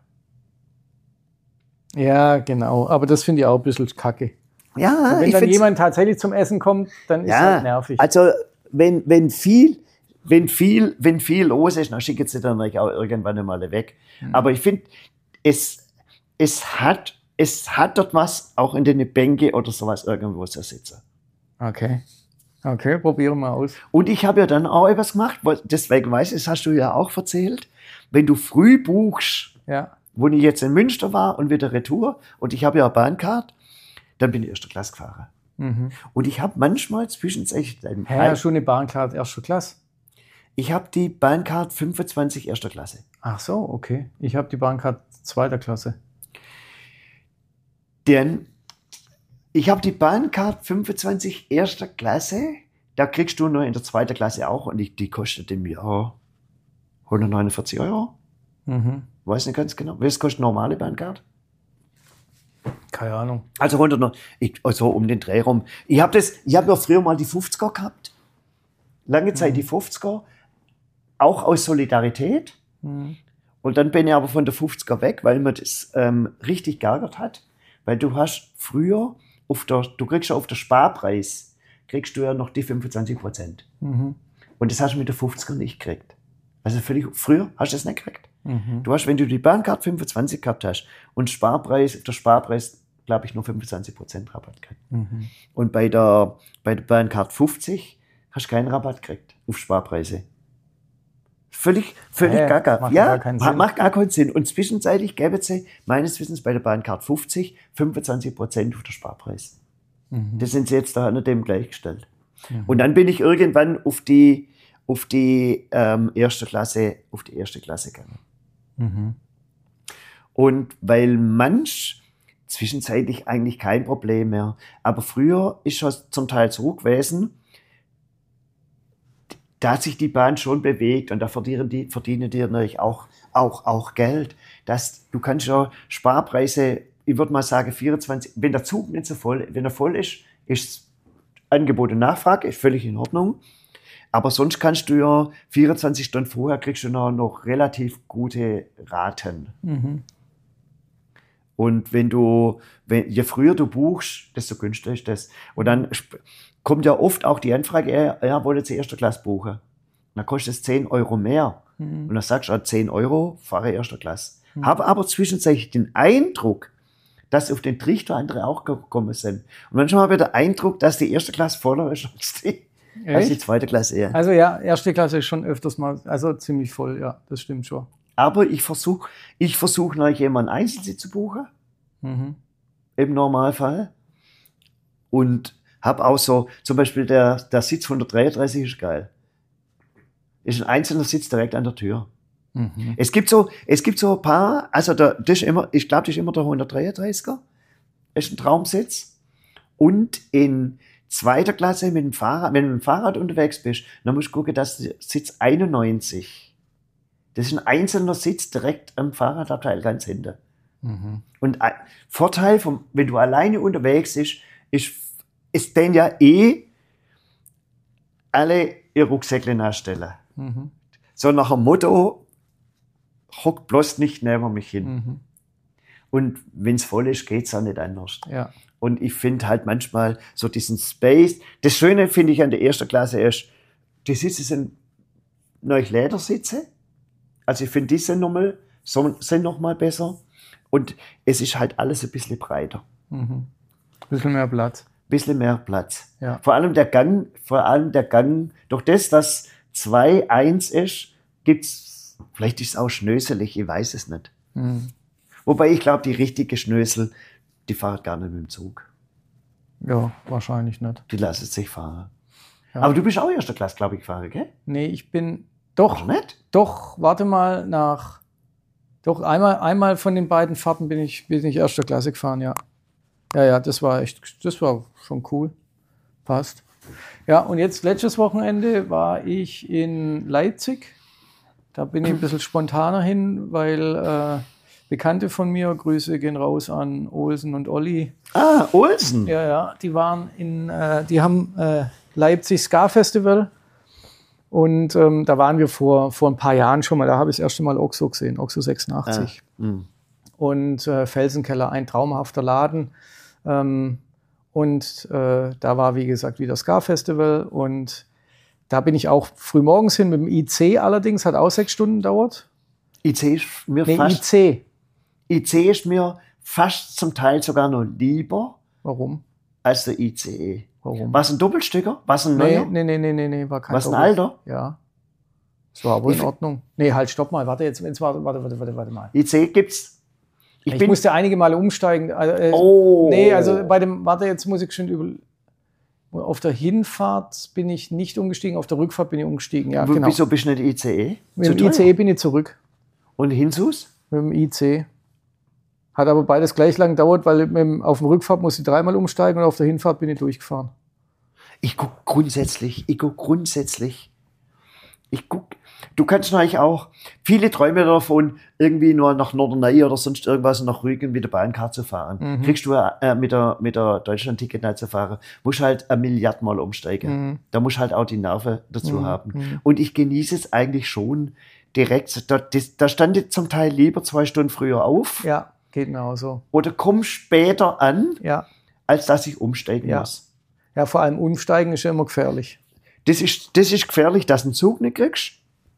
Ja, genau. Aber das finde ich auch ein bisschen kacke. Ja, Wenn ich dann find's- jemand tatsächlich zum Essen kommt, dann ist es ja, halt nervig. also wenn, wenn viel, wenn viel, wenn viel los ist, dann schicken sie dann natürlich auch irgendwann einmal weg. Mhm. Aber ich finde, es, es hat, es hat dort was, auch in den Bänke oder sowas irgendwo zu sitzen. Okay. Okay, probieren wir aus. Und ich habe ja dann auch etwas gemacht, weil- deswegen weiß ich, das hast du ja auch erzählt, wenn du früh buchst, Ja. wo ich jetzt in Münster war und wieder Retour, und ich habe ja eine Bahncard, dann bin ich erster Klasse gefahren. Mhm. Und ich habe manchmal zwischenzeitlich, Hä, schon eine Bahncard erster Klasse? ich habe die Bahncard fünfundzwanzig erster Klasse. Ach so, okay. Ich habe die Bahncard zweiter Klasse. Denn ich habe die Bahncard fünfundzwanzig erster Klasse, da kriegst du noch in der zweiten Klasse auch, und ich, die kostet im Jahr hundertneunundvierzig Euro. Mhm. Weiß nicht ganz genau. Was kostet normale Bahncard? Keine Ahnung. Also hundert, ich, also um den Dreh rum. Ich habe das, ich habe ja früher mal die fünfziger gehabt. Lange Zeit die fünfziger. Auch aus Solidarität. Mhm. Und dann bin ich aber von der fünfziger weg, weil mir das ähm, richtig geärgert hat. Weil du hast früher, auf der, du kriegst ja auf der Sparpreis, kriegst du ja noch die fünfundzwanzig Prozent. Mhm. Und das hast du mit der fünfziger nicht gekriegt. Also völlig, früher hast du das nicht gekriegt. Mhm. Du hast, wenn du die Bahncard fünfundzwanzig gehabt hast und Sparpreis, auf der Sparpreis, glaube ich, nur fünfundzwanzig Prozent Rabatt gekriegt. Mhm. Und bei der, bei der Bahncard fünfzig hast du keinen Rabatt gekriegt auf Sparpreise. Völlig, völlig Hä? gaga. Macht Ja, gar keinen ma- Sinn. macht gar keinen Sinn. Und zwischenzeitlich gäbe es meines Wissens bei der Bahncard fünfzig fünfundzwanzig Prozent auf der Sparpreis. Mhm. Das sind sie jetzt da an dem gleichgestellt. Und dann bin ich irgendwann auf die, auf die ähm, erste Klasse, auf die erste Klasse gegangen. Mhm. Und weil manch zwischenzeitlich eigentlich kein Problem mehr, aber früher ist es zum Teil so gewesen, da sich die Bahn schon bewegt und da verdienen die, verdienen die natürlich auch, auch, auch Geld. Das, du kannst ja Sparpreise, ich würde mal sagen vierundzwanzig, wenn der Zug nicht so voll, wenn er voll ist, ist Angebot und Nachfrage, ist völlig in Ordnung. Aber sonst kannst du ja vierundzwanzig Stunden vorher kriegst du noch, noch relativ gute Raten. Mhm. Und wenn du, wenn, je früher du buchst, desto günstiger ist das. Und dann kommt ja oft auch die Anfrage, er, er wollte zur erster Klasse buchen. Und dann kostet es zehn Euro mehr. Mhm. Und dann sagst du, zehn Euro, fahre erster Klasse. Mhm. Habe aber zwischenzeitlich den Eindruck, dass auf den Trichter andere auch gekommen sind. Und manchmal habe ich den Eindruck, dass die erste Klasse voller ist als die, als die zweite Klasse eher. Also ja, erste Klasse ist schon öfters mal, also ziemlich voll, ja, das stimmt schon. Aber ich versuche ich versuch noch jemanden Einzelsitz zu buchen. Mhm. Im Normalfall. Und habe auch so, zum Beispiel der, der Sitz hundertdreiunddreißig ist geil. Ist ein einzelner Sitz direkt an der Tür. Mhm. Es gibt so, es gibt so ein paar, also der, das ist immer, ich glaube, das ist immer der hundertdreiunddreißiger. Ist ein Traumsitz. Und in zweiter Klasse mit dem Fahrrad, wenn du mit dem Fahrrad unterwegs bist, dann musst du gucken, dass der Sitz einundneunzig. Das ist ein einzelner Sitz direkt am Fahrradabteil ganz hinten. Mhm. Und ein Vorteil, vom, wenn du alleine unterwegs bist, ist, ist denn ja eh alle ihr Rucksäckle nachstellen. Mhm. So nach dem Motto, hock bloß nicht neben mich hin. Mhm. Und wenn es voll ist, geht es auch nicht anders. Ja. Und ich finde halt manchmal so diesen Space. Das Schöne finde ich an der ersten Klasse ist, die Sitze sind neue Ledersitze. Also ich finde, die sind nochmal sind noch mal besser. Und es ist halt alles ein bisschen breiter. Mhm. Ein bisschen mehr Platz. Ein bisschen mehr Platz. Ja. Vor allem der Gang, vor allem der Gang, durch das, dass zwei eins ist, gibt's, vielleicht ist es auch schnöselig, ich weiß es nicht. Mhm. Wobei ich glaube, die richtige Schnösel, die fahren gar nicht mit dem Zug. Ja, wahrscheinlich nicht. Die lassen sich fahren. Ja. Aber du bist auch erster Klasse, glaube ich, gefahren, gell? Nee, ich bin doch. Nicht? Doch, warte mal, nach. Doch, einmal, einmal von den beiden Fahrten bin ich, bin ich erster Klasse gefahren, ja. Ja, ja, das war echt, das war schon cool. Passt. Ja, und jetzt letztes Wochenende war ich in Leipzig. Da bin ich ein bisschen spontaner hin, weil äh, Bekannte von mir, Grüße gehen raus an Olsen und Olli. Ah, Olsen? Ja, ja, die waren in, äh, die haben äh, Leipzig Ska Festival. Und ähm, da waren wir vor, vor ein paar Jahren schon mal, da habe ich das erste Mal Oxo gesehen, Oxo sechsundachtzig. Ah, und äh, Felsenkeller, ein traumhafter Laden. Ähm, und äh, da war, wie gesagt, wieder Ska-Festival. Und da bin ich auch früh morgens hin mit dem I C allerdings, hat auch sechs Stunden gedauert. I C ist mir nee, fast... I C. I C ist mir fast zum Teil sogar noch lieber. Warum? Als der I C E. Warum? War es ein Doppelstücker? War es ein neuer? Nee, nee, nee, nee, nee, war kein War es ein alter? Ja. Das war aber in Ordnung. Nee, halt, stopp mal, warte jetzt, jetzt warte, warte, warte, warte mal. I C gibt's. Ich, ich musste einige Male umsteigen. Äh, oh. Nee, also bei dem, warte, jetzt muss ich schon über. Auf der Hinfahrt bin ich nicht umgestiegen, auf der Rückfahrt bin ich umgestiegen. Ja, W genau. Wieso bist du nicht I C E? Mit dem I C E bin ich zurück. Und Hinsus? Mit dem I C. Hat aber beides gleich lang gedauert, weil mit dem, auf dem Rückfahrt musste ich dreimal umsteigen und auf der Hinfahrt bin ich durchgefahren. Ich gucke grundsätzlich, ich gucke grundsätzlich, ich gucke, du kannst natürlich auch, viele träumen davon, irgendwie nur nach Norderney oder sonst irgendwas nach Rügen mit der Bahncard zu fahren. Mhm. Kriegst du äh, mit der, mit der Deutschland-Ticket nicht zu fahren, musst halt ein Milliardmal umsteigen. Mhm. Da musst halt auch die Nerven dazu mhm. haben. Mhm. Und ich genieße es eigentlich schon direkt, da, das, da stand ich zum Teil lieber zwei Stunden früher auf. Ja, geht mir auch so. Oder komm später an, ja. als dass ich umsteigen ja. muss. Ja, vor allem umsteigen ist ja immer gefährlich. Das ist, das ist gefährlich, dass du einen Zug nicht kriegst.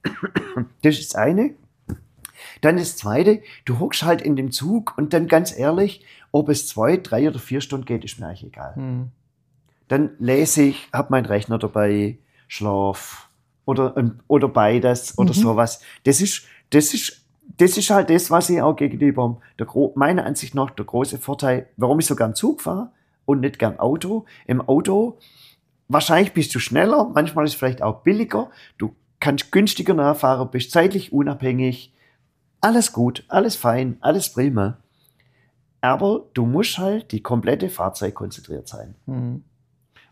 Das ist das eine. Dann das zweite, du hockst halt in dem Zug und dann ganz ehrlich, ob es zwei, drei oder vier Stunden geht, ist mir eigentlich egal. Hm. Dann lese ich, hab meinen Rechner dabei, schlaf oder, oder beides oder mhm. sowas. Das ist, das ist, das ist halt das, was ich auch gegenüber, der, meiner Ansicht nach, der große Vorteil, warum ich so gern Zug fahre und nicht gern Auto. Im Auto, wahrscheinlich bist du schneller, manchmal ist es vielleicht auch billiger, du kannst günstiger nachfahren, bist zeitlich unabhängig, alles gut, alles fein, alles prima. Aber du musst halt die komplette Fahrzeit konzentriert sein. Mhm.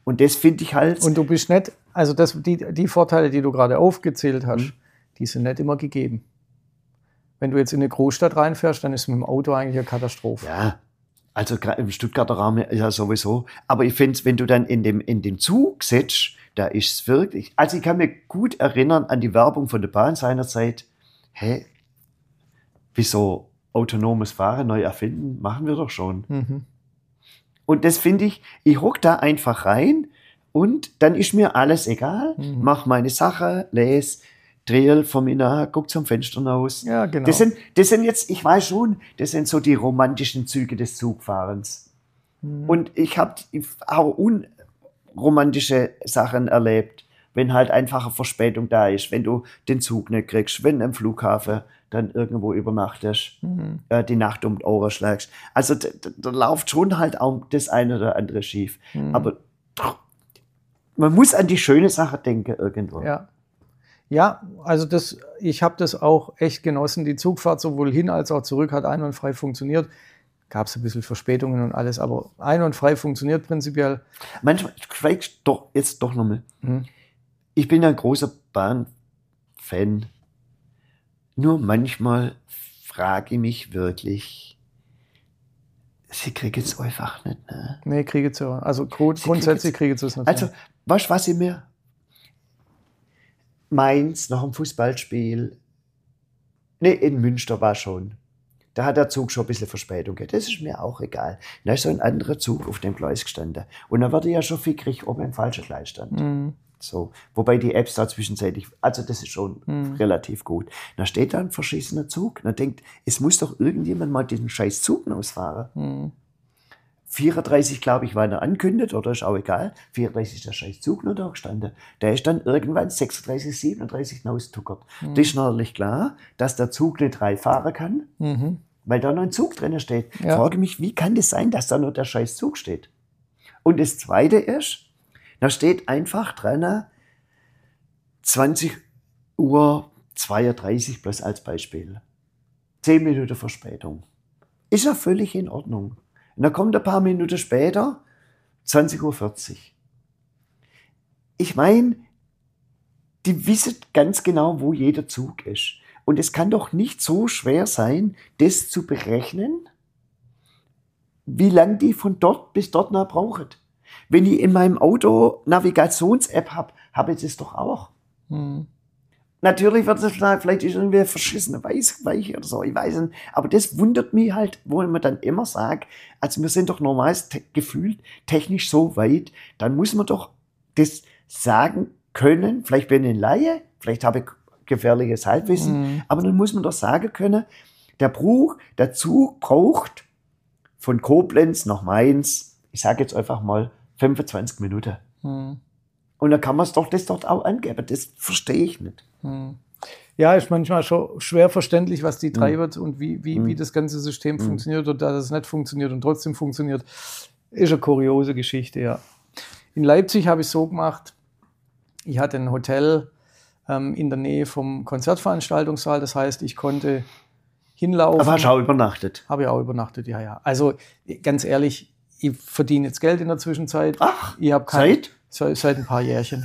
Und das finde ich halt... Und du bist nicht, also das, die, die Vorteile, die du gerade aufgezählt hast, Mhm. die sind nicht immer gegeben. Wenn du jetzt in eine Großstadt reinfährst, dann ist es mit dem Auto eigentlich eine Katastrophe. Ja, also gra- im Stuttgarter Raum ja sowieso. Aber ich finde, wenn du dann in dem, in den Zug sitzt, da ist es wirklich... Also ich kann mich gut erinnern an die Werbung von der Bahn seinerzeit. Hä? Wieso autonomes Fahren neu erfinden? Machen wir doch schon. Mhm. Und das finde ich, ich hock da einfach rein und dann ist mir alles egal. Mhm. Mach meine Sache, lese, drehe von mir nach, guck zum Fenster raus. Ja, genau. Das sind, das sind jetzt, ich weiß schon, das sind so die romantischen Züge des Zugfahrens. Mhm. Und ich habe auch unromantische Sachen erlebt, wenn halt einfach eine Verspätung da ist, wenn du den Zug nicht kriegst, wenn am Flughafen dann irgendwo übernachtest, Mhm. äh, die Nacht um die Ohren schlägst. Also da, da, da läuft schon halt auch das eine oder andere schief. Mhm. Aber doch, man muss an die schöne Sache denken irgendwo. Ja. Ja, also das, ich habe das auch echt genossen. Die Zugfahrt sowohl hin als auch zurück hat einwandfrei funktioniert. Gab es ein bisschen Verspätungen und alles, aber einwandfrei funktioniert prinzipiell. Manchmal, vielleicht doch, jetzt doch nochmal. Mhm. Ich bin ein großer Bahnfan. Nur manchmal frage ich mich wirklich, sie kriegen es einfach nicht, ne? Nee, kriege zu. Also grund, Sie grundsätzlich kriegen kriege zu es nicht. Also, weißt du, was ich mir? Mainz nach dem Fußballspiel, ne, in Münster war schon. Da hat der Zug schon ein bisschen Verspätung gehabt. Das ist mir auch egal. Da ist so ein anderer Zug auf dem Gleis gestanden. Und dann wurde ja schon fickrig, ob er im falschen Gleis stand. Mhm. So. Wobei die Apps da zwischenzeitlich, also das ist schon Mhm. relativ gut. Da steht da ein verschissener Zug. Und denkt, es muss doch irgendjemand mal diesen scheiß Zug ausfahren. Mhm. vierunddreißig, glaube ich, war er ankündigt, oder ist auch egal. vierunddreißig ist der scheiß Zug noch da gestanden. Der ist dann irgendwann sechsunddreißig, siebenunddreißig hinausgetuckert. Mhm. Das ist natürlich klar, dass der Zug nicht drei fahren kann, Mhm. weil da noch ein Zug drin steht. Ich Ja. frage mich, wie kann das sein, dass da nur der scheiß Zug steht? Und das Zweite ist, da steht einfach dran, zwanzig Uhr zweiunddreißig, bloß als Beispiel. Zehn Minuten Verspätung. Ist ja völlig in Ordnung. Und dann kommt ein paar Minuten später, zwanzig Uhr vierzig. Ich meine, die wissen ganz genau, wo jeder Zug ist. Und es kann doch nicht so schwer sein, das zu berechnen, wie lange die von dort bis dort noch brauchen. Wenn ich in meinem Auto Navigations-App habe, habe ich das doch auch. Mhm. Natürlich wird es vielleicht ist irgendwie eine verschissene Weißweiche oder so, ich weiß nicht. Aber das wundert mich halt, wo man dann immer sagt, also wir sind doch normal te- gefühlt technisch so weit, dann muss man doch das sagen können, vielleicht bin ich ein Laie, vielleicht habe ich gefährliches Halbwissen, Mhm. aber dann muss man doch sagen können, der, Bruch, der Zug braucht von Koblenz nach Mainz, ich sage jetzt einfach mal fünfundzwanzig Minuten. Mhm. Und dann kann man es doch das dort auch angeben. Das verstehe ich nicht. Mhm. Ja, ist manchmal schon schwer verständlich, was Mhm. die treibt und wie, wie, wie das ganze System Mhm. funktioniert oder dass es nicht funktioniert und trotzdem funktioniert. Ist eine kuriose Geschichte, ja. In Leipzig habe ich es so gemacht, ich hatte ein Hotel ähm, in der Nähe vom Konzertveranstaltungssaal, das heißt, ich konnte hinlaufen. Aber hast du auch übernachtet? Habe ich auch übernachtet, ja, ja. Also ganz ehrlich, ich verdiene jetzt Geld in der Zwischenzeit. Ach, ich habe kein, seit? Seit, seit ein paar Jährchen.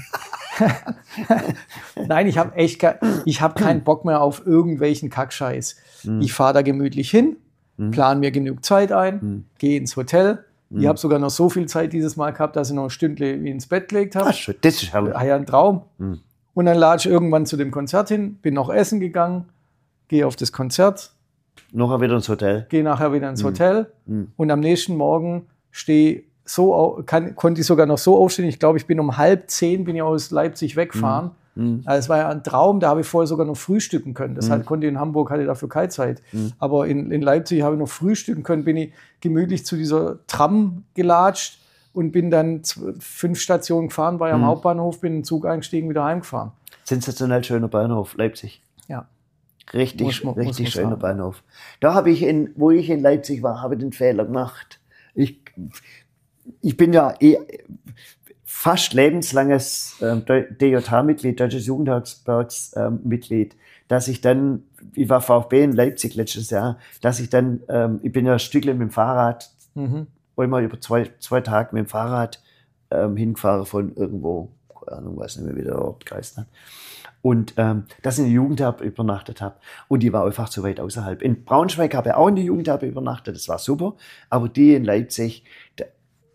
Nein, ich habe echt ke- ich hab keinen Bock mehr auf irgendwelchen Kackscheiß. Hm. Ich fahre da gemütlich hin, Hm. plan mir genug Zeit ein, Hm. gehe ins Hotel. Ich Hm. habe sogar noch so viel Zeit dieses Mal gehabt, dass ich noch ein Stündchen ins Bett gelegt habe. Ach, schön. Das ist herrlich. Ah ja, ein Traum. Hm. Und dann lade ich irgendwann zu dem Konzert hin, bin noch essen gegangen, gehe auf das Konzert, Nachher wieder ins Hotel. gehe nachher wieder ins Hm. Hotel Hm. und am nächsten Morgen stehe so, au- kann, konnte ich sogar noch so aufstehen. Ich glaube, ich bin um halb zehn bin ich aus Leipzig weggefahren. Hm. Also es war ja ein Traum, da habe ich vorher sogar noch frühstücken können. Das Mhm. halt, konnte ich in Hamburg, hatte ich dafür keine Zeit. Mhm. Aber in, in Leipzig habe ich noch frühstücken können, bin ich gemütlich zu dieser Tram gelatscht und bin dann zw- fünf Stationen gefahren, war ja am Mhm. Hauptbahnhof, bin in den Zug eingestiegen, wieder heimgefahren. Sensationell schöner Bahnhof, Leipzig. Ja. Richtig, Muss man- muss richtig man schöner sagen. Bahnhof. Da habe ich, in, wo ich in Leipzig war, habe ich den Fehler gemacht. Ich, ich bin ja eh fast lebenslanges ähm, D J H-Mitglied, Deutsches Jugendherbergs-Mitglied, dass ich dann, ich war VfB in Leipzig letztes Jahr, dass ich dann, ähm, ich bin ja ein Stückchen mit dem Fahrrad, Mhm. einmal über zwei, zwei Tage mit dem Fahrrad ähm, hingefahren von irgendwo, keine Ahnung, weiß nicht mehr, wie der Ort geheißen hat. Und ähm, dass ich in der Jugendherberge übernachtet habe. Und die war einfach zu weit außerhalb. In Braunschweig habe ich auch in der Jugendherberge übernachtet, das war super. Aber die in Leipzig, da,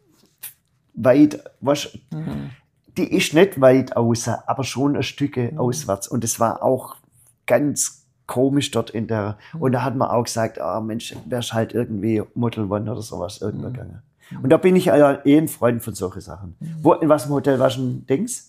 weit, was, mhm. die ist nicht weit außer, aber schon ein Stück mhm. auswärts. Und es war auch ganz komisch dort in der, mhm. und da hat man auch gesagt, ah oh Mensch, wärst halt irgendwie Model One oder sowas irgendwo mhm. gegangen. Und da bin ich ja eh ein Freund von solchen Sachen. Mhm. Wo, in was im Hotel war schon Dings?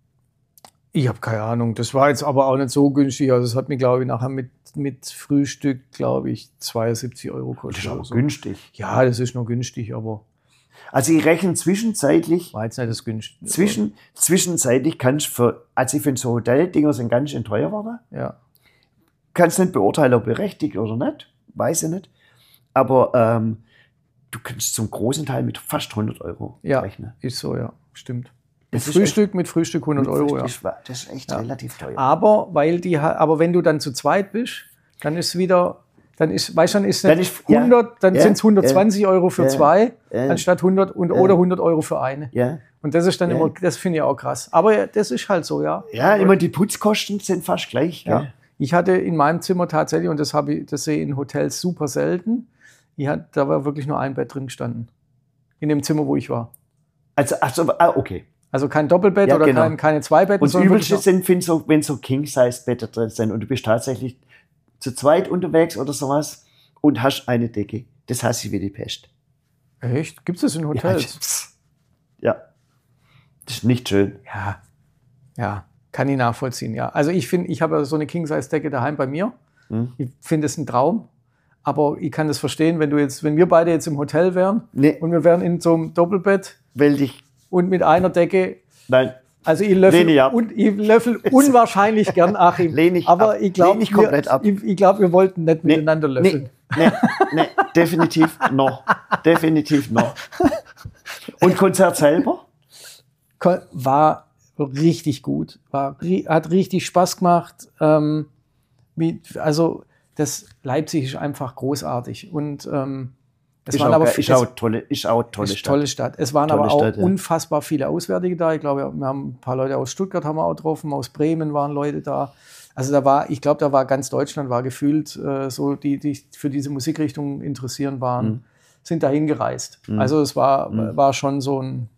Ich habe keine Ahnung. Das war jetzt aber auch nicht so günstig. Also es hat mir, glaube ich, nachher mit, mit Frühstück, glaube ich, zweiundsiebzig Euro gekostet. Das ist auch so. Günstig. Ja, das ist noch günstig, aber... Also ich rechne zwischenzeitlich... War jetzt nicht das günstig. Zwischen, zwischenzeitlich kannst du für... Also ich finde, so Hoteldinger sind ganz schön teuer geworden. Ja. Kannst nicht beurteilen, ob berechtigt oder nicht. Weiß ich nicht. Aber ähm, du kannst zum großen Teil mit fast hundert Euro ja, rechnen. Ja, ist so, ja. Stimmt. Das mit Frühstück, echt, mit Frühstück hundert mit Euro, Frühstück, ja. Das ist echt ja. relativ teuer. Aber, weil die, aber wenn du dann zu zweit bist, dann ist wieder, dann ist, weißt du, dann ist dann nicht hundert, ja, dann ja, sind es hundertzwanzig ja, Euro für ja, zwei, ja, anstatt hundert und, ja, oder hundert Euro für eine. Ja, und das ist dann ja. immer, das finde ich auch krass. Aber das ist halt so, ja. Ja, immer die Putzkosten sind fast gleich. Ja. Gell? Ich hatte in meinem Zimmer tatsächlich, und das habe ich, das sehe ich in Hotels super selten, ich hatte, da war wirklich nur ein Bett drin gestanden. In dem Zimmer, wo ich war. Also, ach so, ah, okay. Also kein Doppelbett ja, oder genau. kein, keine zwei Betten. Und das Übelste sind, wenn so, wenn so King-Size-Betten drin sind und du bist tatsächlich zu zweit unterwegs oder sowas und hast eine Decke. Das hasse ich wie die Pest. Echt? Gibt es das in Hotels? Ja, ja. Das ist nicht schön. Ja, ja, kann ich nachvollziehen, ja. Also ich finde, ich habe so eine King-Size-Decke daheim bei mir. Hm. Ich finde es ein Traum. Aber ich kann das verstehen, wenn du jetzt, wenn wir beide jetzt im Hotel wären nee. und wir wären in so einem Doppelbett. Weil dich und mit einer Decke. Nein. Also ich löffel, un, ich löffel unwahrscheinlich gern, Achim. Lehn ich aber ab. ich glaube, ich komplett ab. Ich, ich glaube, wir wollten nicht nee, miteinander löffeln. Nee, nee, nee, definitiv noch. Definitiv noch. Und Konzert selber? War richtig gut. War, hat richtig Spaß gemacht. Ähm, mit, also das Leipzig ist einfach großartig. Und ähm, Es ist, waren auch, aber ist, auch tolle, ist auch tolle ist Stadt. Tolle Stadt. Es waren tolle aber auch Stadt, ja. unfassbar viele Auswärtige da. Ich glaube, wir haben ein paar Leute aus Stuttgart haben wir auch getroffen, aus Bremen waren Leute da. Also da war, ich glaube, da war ganz Deutschland war gefühlt äh, so, die, die für diese Musikrichtung interessieren waren, mhm. sind dahin gereist. Mhm. Also es war, mhm. war schon so ein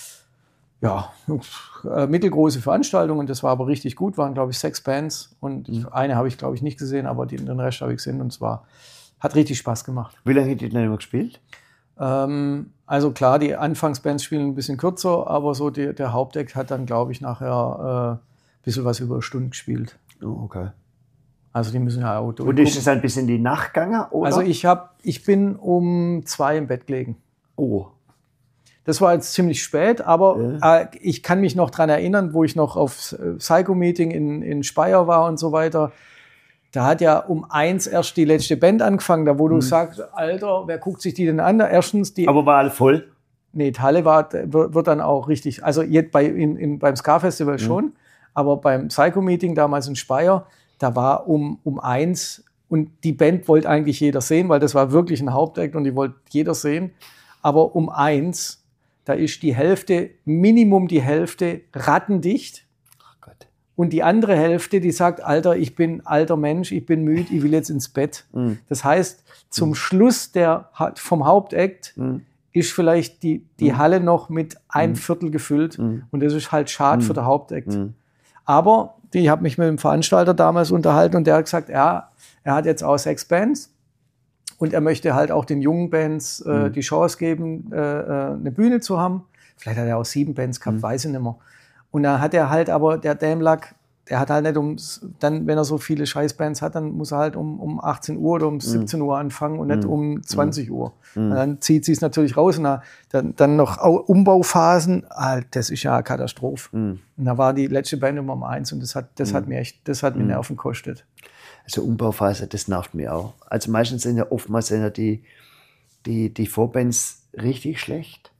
ja, äh, mittelgroße Veranstaltung und das war aber richtig gut. Waren, glaube ich, sechs Bands und mhm. eine habe ich, glaube ich, nicht gesehen, aber die, den Rest habe ich gesehen und es war hat richtig Spaß gemacht. Wie lange habt ihr denn immer gespielt? Ähm, also klar, die Anfangsbands spielen ein bisschen kürzer, aber so die, der Hauptact hat dann, glaube ich, nachher äh, ein bisschen was über eine Stunde gespielt. Oh, okay. Also die müssen ja auch Und ist es ein bisschen die Nacht gegangen, oder? Also ich, hab, ich bin um zwei im Bett gelegen. Oh. Das war jetzt ziemlich spät, aber ja. äh, ich kann mich noch dran erinnern, wo ich noch auf Psycho-Meeting in, in Speyer war und so weiter. Da hat ja um eins erst die letzte Band angefangen, da wo du mhm. sagst, Alter, wer guckt sich die denn an? Erstens die. Aber war alle voll? Nee, die Halle war, wird dann auch richtig, also jetzt bei, in, in, beim Ska-Festival mhm. schon, aber beim Psycho-Meeting damals in Speyer, da war um, um eins und die Band wollte eigentlich jeder sehen, weil das war wirklich ein Hauptact und die wollte jeder sehen. Aber um eins, da ist die Hälfte, Minimum die Hälfte rattendicht. Und die andere Hälfte, die sagt, Alter, ich bin alter Mensch, ich bin müde, ich will jetzt ins Bett. Mm. Das heißt, zum mm. Schluss der, vom Hauptakt mm. ist vielleicht die, die mm. Halle noch mit ein Viertel gefüllt. Mm. Und das ist halt schade mm. für den Hauptakt. Mm. Aber ich habe mich mit dem Veranstalter damals unterhalten und der hat gesagt, ja, er hat jetzt auch sechs Bands und er möchte halt auch den jungen Bands äh, mm. die Chance geben, äh, eine Bühne zu haben. Vielleicht hat er auch sieben Bands gehabt, mm. weiß ich nicht mehr. Und dann hat er halt aber, der Dämlack, der hat halt nicht um, dann, wenn er so viele Scheißbands hat, dann muss er halt um, um achtzehn Uhr oder um mm. siebzehn Uhr anfangen und nicht mm. um zwanzig Uhr. Mm. Und dann zieht sie es natürlich raus und dann, dann noch Umbauphasen, halt, das ist ja eine Katastrophe. Mm. Und da war die letzte Band um eins und das hat, das mm. hat mir echt, das hat mir mm. Nerven gekostet. Also Umbauphase, das nervt mir auch. Also meistens sind ja oftmals sind ja die, die, die Vorbands richtig schlecht.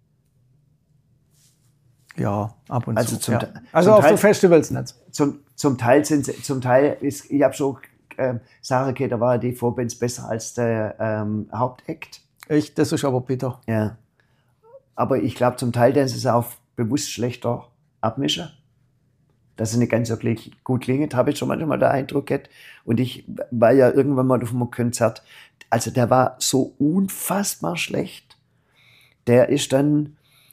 Ja, ab und also zu. Zum, ja. Also zum auf Teil, so Festivals nicht. Zum, zum Teil sind sie, zum Teil ist, ich habe schon äh, Sache gehört, da war die Vorbands besser als der ähm, Hauptakt. Echt, das ist aber bitter. Ja. aber ich glaube zum Teil, dass es auch bewusst schlechter abmischen. Dass es nicht ganz so gut klingt, habe ich schon manchmal den Eindruck gehabt. Und ich war ja irgendwann mal auf einem Konzert, also der war so unfassbar schlecht. Der ist dann,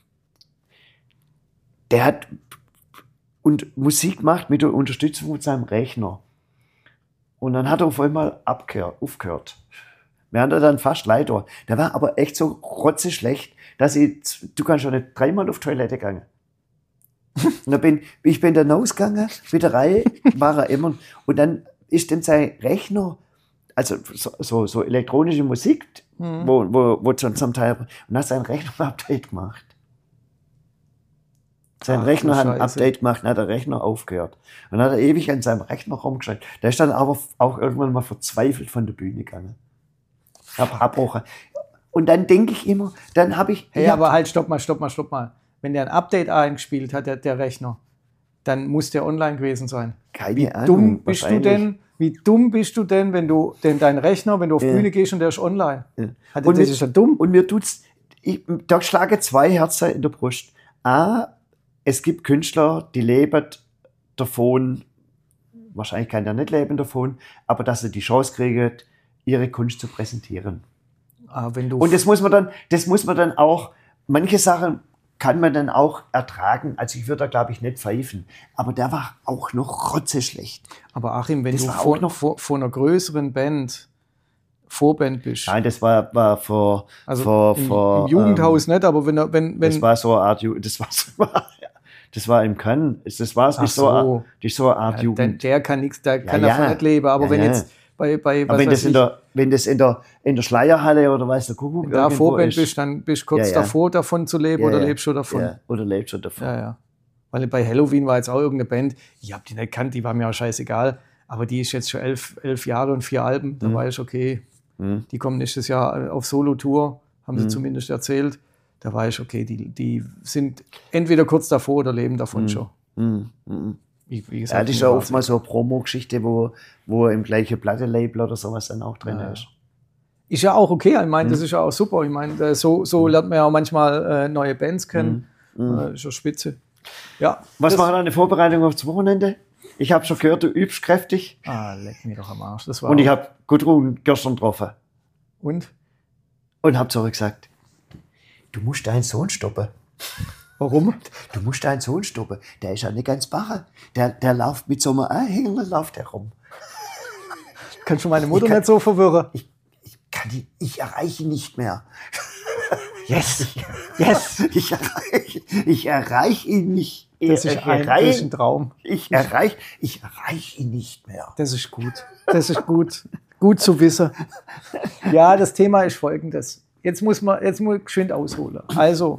der hat und Musik gemacht mit der Unterstützung von seinem Rechner. Und dann hat er auf einmal abgehört, aufgehört. Wir haben da dann fast leider. Der war aber echt so rotzeschlecht, dass ich, du kannst schon nicht dreimal auf die Toilette gegangen. Und dann bin, ich bin dann rausgegangen, wieder rein, war er immer. Und dann ist dann sein Rechner, also so, so, so elektronische Musik, mhm. wo, wo, wo zum, zum Teil, und hat sein Rechner ein Update gemacht. Sein Ach, Rechner hat ein Update gemacht, und hat der Rechner aufgehört. Und dann hat er ewig an seinem Rechner rumgeschreit. Der ist dann aber auch irgendwann mal verzweifelt von der Bühne gegangen. Hab Abbruch. Und dann denke ich immer, dann habe ich... Hey, aber halt, stopp mal, stopp mal, stopp mal. Wenn der ein Update eingespielt hat, der, der Rechner, dann muss der online gewesen sein. Keine wie Ahnung. Dumm bist du denn, wie dumm bist du denn, wenn du denn dein Rechner, wenn du auf die ja. Bühne gehst und der ist online? Ja. Hat, und das mir, ist ja dumm. Und mir tut's, ich, da schlage zwei Herzen in der Brust. A, es gibt Künstler, die leben davon, wahrscheinlich kann der nicht leben davon, aber dass sie die Chance kriegen, ihre Kunst zu präsentieren. Ah, wenn du und das muss man dann, das muss man dann auch, manche Sachen kann man dann auch ertragen. Also ich würde da, glaube ich, nicht pfeifen. Aber der war auch noch rotzeschlecht. Aber Achim, wenn das du vor, noch vor, vor einer größeren Band Vorband bist. Nein, das war, war vor, also vor, im, vor im Jugendhaus ähm, nicht, aber wenn, wenn, wenn... Das war so eine Art, das war so, das war im Cannes. Das war nicht so, so, die so eine Art ja, Jugend. Der kann nichts, der kann ja, davon ja. nicht leben. Aber ja, wenn ja. jetzt bei, bei aber wenn das, in der, wenn das in der, in der Schleierhalle oder weiß der Kuckuck wenn du da Vorband ist, bist, dann bist du kurz ja, ja. davor, davon zu leben ja, oder ja. lebst du davon. Ja. Oder lebst du davon. Ja, ja. Weil bei Halloween war jetzt auch irgendeine Band, ich habe die nicht gekannt, die war mir auch scheißegal, aber die ist jetzt schon elf, elf Jahre und vier Alben, da mhm. war ich okay, mhm. die kommen nächstes Jahr auf Solo-Tour, haben sie mhm. zumindest erzählt, da war ich okay, die, die sind entweder kurz davor oder leben davon mhm. schon. Mhm. Mhm. Wie, wie gesagt, ja, das ist ja oft mal so eine Promo-Geschichte, wo, wo im gleichen Platte-Label oder sowas dann auch drin ja. ist. Ist ja auch okay, ich meine, mhm. das ist ja auch super. Ich meine, so, so lernt man ja auch manchmal äh, neue Bands kennen. Mhm. Äh, ist ja spitze. Ja, was war deine Vorbereitung aufs Wochenende? Ich habe schon gehört, du übst kräftig. Ah, leck mir doch am Arsch. Das war Und ich habe Gudrun gestern getroffen. Und? Und habe zurück gesagt, du musst deinen Sohn stoppen. Warum? Du musst deinen Sohn stoppen. Der ist ja nicht ganz barre. Der, der läuft mit so einem Anhänger, läuft der rum. Kannst du meine Mutter kann, nicht so verwirren? Ich, ich, kann die, ich erreiche ihn nicht mehr. Yes! Yes! Ich erreiche, ich erreiche ihn nicht. Das ist, ich ein, erreich, das ist ein Traum. Ich erreiche ich erreich ihn nicht mehr. Das ist gut. Das ist gut. Gut zu wissen. Ja, das Thema ist folgendes. Jetzt muss man, jetzt muss ich geschwind ausholen. Also,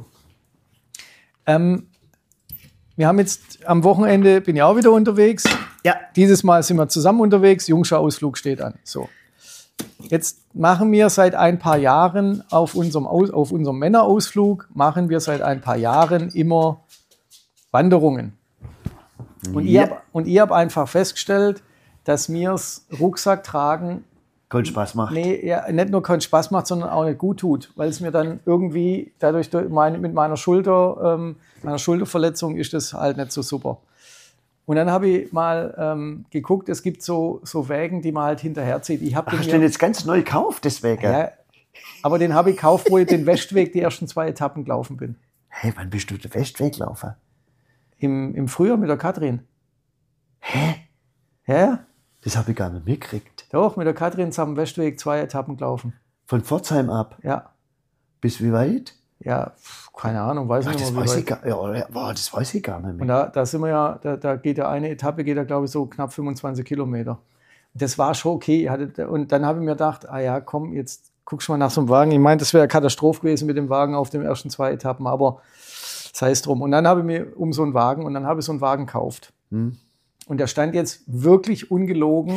ähm, wir haben jetzt am Wochenende, bin ich auch wieder unterwegs. Ja. Dieses Mal sind wir zusammen unterwegs. Jungscher Ausflug steht an. So. Jetzt machen wir seit ein paar Jahren auf unserem, Aus, auf unserem Männerausflug, machen wir seit ein paar Jahren immer Wanderungen. Und ja. ich habe und ich hab einfach festgestellt, dass mir das Rucksack tragen keinen Spaß macht. Nee, ja, nicht nur keinen Spaß macht, sondern auch nicht gut tut, weil es mir dann irgendwie dadurch durch meine, mit meiner Schulter, ähm, meiner Schulterverletzung ist das halt nicht so super. Und dann habe ich mal ähm, geguckt, es gibt so, so Wägen, die man halt hinterherzieht. Ich Ach, hast du den jetzt ganz neu gekauft, das Wägen? Ja, aber den habe ich gekauft, wo ich den Westweg die ersten zwei Etappen gelaufen bin. Hey, wann bist du den Westweg gelaufen? Im, Im Frühjahr mit der Katrin. Hä? Ja? Das habe ich gar nicht mitgekriegt. Doch, mit der Katrin zusammen Westweg zwei Etappen gelaufen. Von Pforzheim ab? Ja. Bis wie weit? Ja, keine Ahnung, weiß Ach, nicht das mehr, wie weiß weit. Ich gar, ja, boah, das weiß ich gar nicht mehr. Und da, da sind wir ja, da, da geht ja eine Etappe, geht ja glaube ich so knapp fünfundzwanzig Kilometer. Das war schon okay. Und dann habe ich mir gedacht, ah ja, komm, jetzt guckst du mal nach so einem Wagen. Ich meine, das wäre eine Katastrophe gewesen mit dem Wagen auf den ersten zwei Etappen, aber sei es drum. Und dann habe ich mir um so einen Wagen und dann habe ich so einen Wagen gekauft. Hm. Und der stand jetzt wirklich ungelogen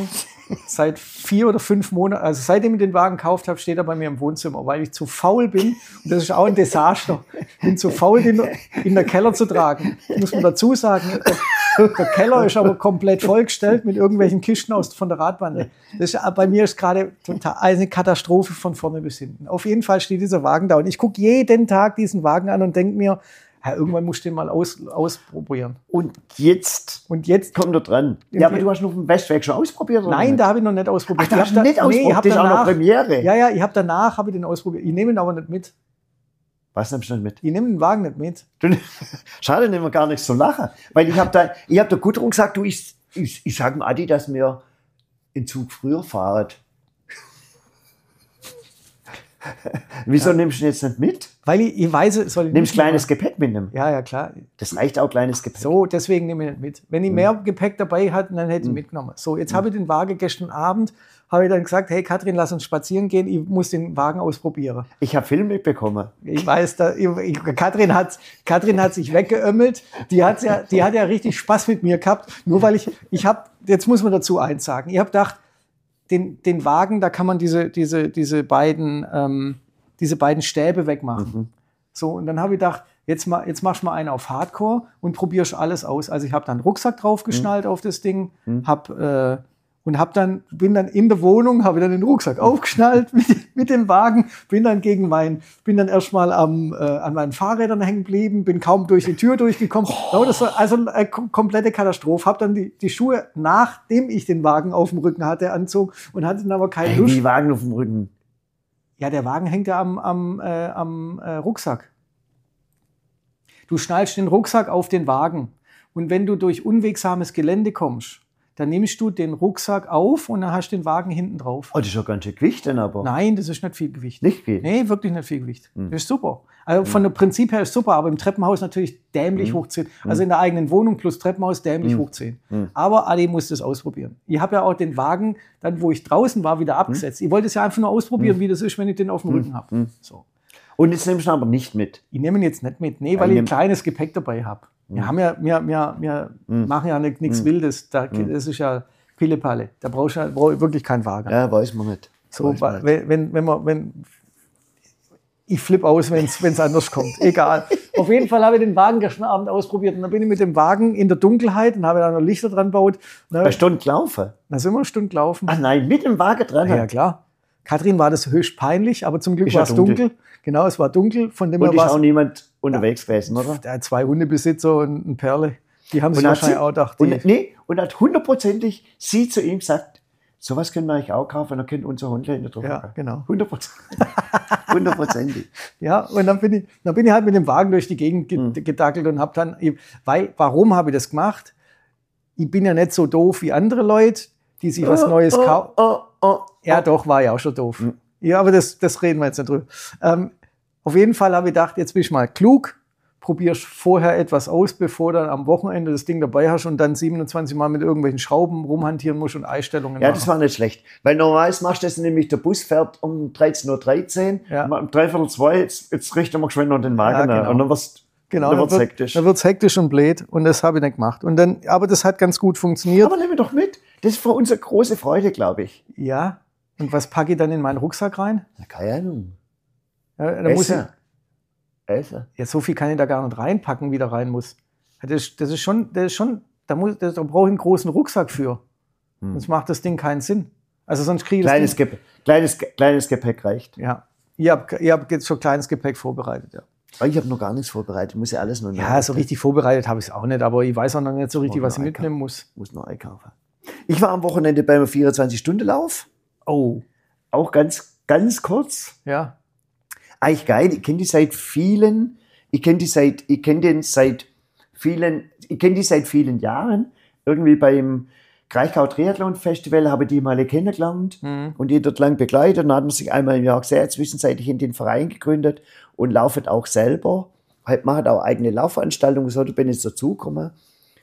seit vier oder fünf Monaten, also seitdem ich den Wagen gekauft habe, steht er bei mir im Wohnzimmer, weil ich zu faul bin. Und das ist auch ein Desaster. Ich bin zu faul, den in der Keller zu tragen. Das muss man dazu sagen. Der, der Keller ist aber komplett vollgestellt mit irgendwelchen Kisten aus von der Radbahn. Das ist, bei mir ist gerade total eine Katastrophe von vorne bis hinten. Auf jeden Fall steht dieser Wagen da. Und ich gucke jeden Tag diesen Wagen an und denke mir, ja, irgendwann musst du den mal aus, ausprobieren. Und jetzt, und jetzt kommt er dran. Ja, aber du hast auf dem Westweg schon ausprobiert, oder? Nein, da habe ich noch nicht ausprobiert. Ach, da hast du nicht ausprobiert? Nee, das ist auch noch Premiere. Ja, ja, ich habe danach habe ich den ausprobiert. Ich nehme ihn aber nicht mit. Was nimmst du nicht mit? Ich nehme den Wagen nicht mit. Du, schade, nehmen wir gar nichts zu lachen. Weil ich habe da, ich habe der Gudrun gesagt, du, ich, ich, ich sage dem Adi, dass wir in Zug früher fahren. Wieso ja. nimmst du ihn jetzt nicht mit? Weil ich, ich weiß, soll ich nimmst kleines machen. Gepäck mitnehmen. Ja, ja, klar. Das reicht auch, kleines Gepäck. So, deswegen nehme ich nicht mit. Wenn ich mhm. mehr Gepäck dabei hatte, dann hätte ich mhm. mitgenommen. So, jetzt mhm. habe ich den Wagen gestern Abend, habe ich dann gesagt, hey Katrin, lass uns spazieren gehen, ich muss den Wagen ausprobieren. Ich habe Film mitbekommen. Ich weiß, da, ich, Katrin hat, Katrin hat sich weggeömmelt. Die hat ja, die hat ja richtig Spaß mit mir gehabt. Nur weil ich, ich habe, jetzt muss man dazu eins sagen, ich habe gedacht, den, den Wagen, da kann man diese, diese, diese beiden, ähm, diese beiden Stäbe wegmachen. Mhm. So, und dann habe ich gedacht, jetzt, ma, jetzt machst du mal einen auf Hardcore und probierst alles aus. Also ich habe dann einen Rucksack draufgeschnallt mhm. auf das Ding, mhm. hab, äh, und hab dann, bin dann in der Wohnung, habe dann den Rucksack aufgeschnallt mit, mit dem Wagen, bin dann gegen mein, bin dann erstmal am, äh, an meinen Fahrrädern hängen geblieben, bin kaum durch die Tür durchgekommen. Oh. Das war also eine komplette Katastrophe. Hab dann die, die Schuhe, nachdem ich den Wagen auf dem Rücken hatte, anzogen und hatte dann aber keine Lust. Wie Wagen auf dem Rücken? Ja, der Wagen hängt ja am, am, äh, am äh, Rucksack. Du schnallst den Rucksack auf den Wagen. Und wenn du durch unwegsames Gelände kommst, dann nimmst du den Rucksack auf und dann hast du den Wagen hinten drauf. Oh, das ist ja ganz schön Gewicht denn aber. Nein, das ist nicht viel Gewicht. Nicht viel? Nee, wirklich nicht viel Gewicht. Hm. Das ist super. Also von der Prinzip her ist super, aber im Treppenhaus natürlich dämlich hm. hochziehen. Also in der eigenen Wohnung plus Treppenhaus dämlich hm. hochziehen. Hm. Aber Adi muss das ausprobieren. Ich habe ja auch den Wagen, dann wo ich draußen war, wieder abgesetzt. Hm. Ich wollte es ja einfach nur ausprobieren, hm. wie das ist, wenn ich den auf dem hm. Rücken habe. Hm. So. Und jetzt nimmst du aber nicht mit? Ich nehme ihn jetzt nicht mit. Nee, weil ja, ich ein kleines Gepäck dabei habe. Hm. Wir haben ja, wir, wir, wir hm. machen ja nichts hm. Wildes. Da, hm. Das ist ja Pillepalle. Da brauchst du brauch wirklich keinen Wagen. Ja, weiß man nicht. So, man wenn, wenn, wenn man, wenn, ich flippe aus, wenn es anders kommt. Egal. Auf jeden Fall habe ich den Wagen gestern Abend ausprobiert. Und dann bin ich mit dem Wagen in der Dunkelheit und habe da noch Lichter dran gebaut. Eine Stunde gelaufen? Da sind wir eine Stunde gelaufen. Ach nein, mit dem Wagen dran? Ja, ja, klar. Katrin war das höchst peinlich, aber zum Glück war es dunkel. dunkel. Genau, es war dunkel. Von dem und ist auch niemand unterwegs ja, gewesen, oder? Der hat zwei Hundebesitzer und ein Perle. Die haben sich wahrscheinlich auch gedacht. Und, nee, und hat hundertprozentig sie zu ihm gesagt, sowas können wir eigentlich auch kaufen, dann können unsere Hunde in der Drucke. Ja, genau. Hundertprozentig. Ja, und dann bin, ich, dann bin ich halt mit dem Wagen durch die Gegend gedackelt und habe dann, weil, warum habe ich das gemacht? Ich bin ja nicht so doof wie andere Leute, die sich was Neues oh, kaufen. Oh, oh, oh, ja, doch, war ja auch schon doof. Mhm. Ja, aber das, das reden wir jetzt nicht drüber. Ähm, auf jeden Fall habe ich gedacht, jetzt bin ich mal klug, probierst vorher etwas aus, bevor du dann am Wochenende das Ding dabei hast und dann siebenundzwanzig Mal mit irgendwelchen Schrauben rumhantieren musst und Einstellungen Ja, machen. Das war nicht schlecht. Weil normalerweise machst du das nämlich, der Bus fährt um dreizehn Uhr dreizehn, ja. um dreiviertel zwei, jetzt, jetzt richten wir geschwind noch den Wagen ja, genau. und dann wirst Genau, dann wird's hektisch. Dann wird's hektisch und blöd und das habe ich nicht gemacht. Und dann, aber das hat ganz gut funktioniert. Aber nehmen wir doch mit. Das ist für uns eine große Freude, glaube ich. Ja. Und was packe ich dann in meinen Rucksack rein? Na, keine Ahnung. Ja, da muss ich, Essen. Ja, so viel kann ich da gar nicht reinpacken, wie da rein muss. Das, das ist schon, das ist schon, da muss, das, da brauche ich einen großen Rucksack für. Hm. Sonst macht das Ding keinen Sinn. Also sonst kriege ich kleines, Gepäck, kleines, kleines Gepäck reicht. Ja. Ihr habt, ihr habt jetzt schon kleines Gepäck vorbereitet, ja. Ich habe noch gar nichts vorbereitet. Ich muss ja alles noch Ja, so richtig vorbereitet habe ich es auch nicht, aber ich weiß auch noch nicht so richtig, was ich mitnehmen muss. Muss noch einkaufen. Ich war am Wochenende beim vierundzwanzig-Stunden-Lauf. Oh. Auch ganz, ganz kurz. Ja. Eigentlich geil. Ich kenne die seit vielen, ich kenne die seit, ich kenne den seit vielen, ich kenne die seit vielen Jahren. Irgendwie beim Kraichgau Triathlon Festival habe ich die mal kennengelernt mhm. und die dort lang begleitet. Und dann hat man sich einmal im Jahr gesehen, zwischenzeitlich in den Verein gegründet und laufen auch selber. Halt machen auch eigene Laufveranstaltungen. So, da bin ich dazugekommen.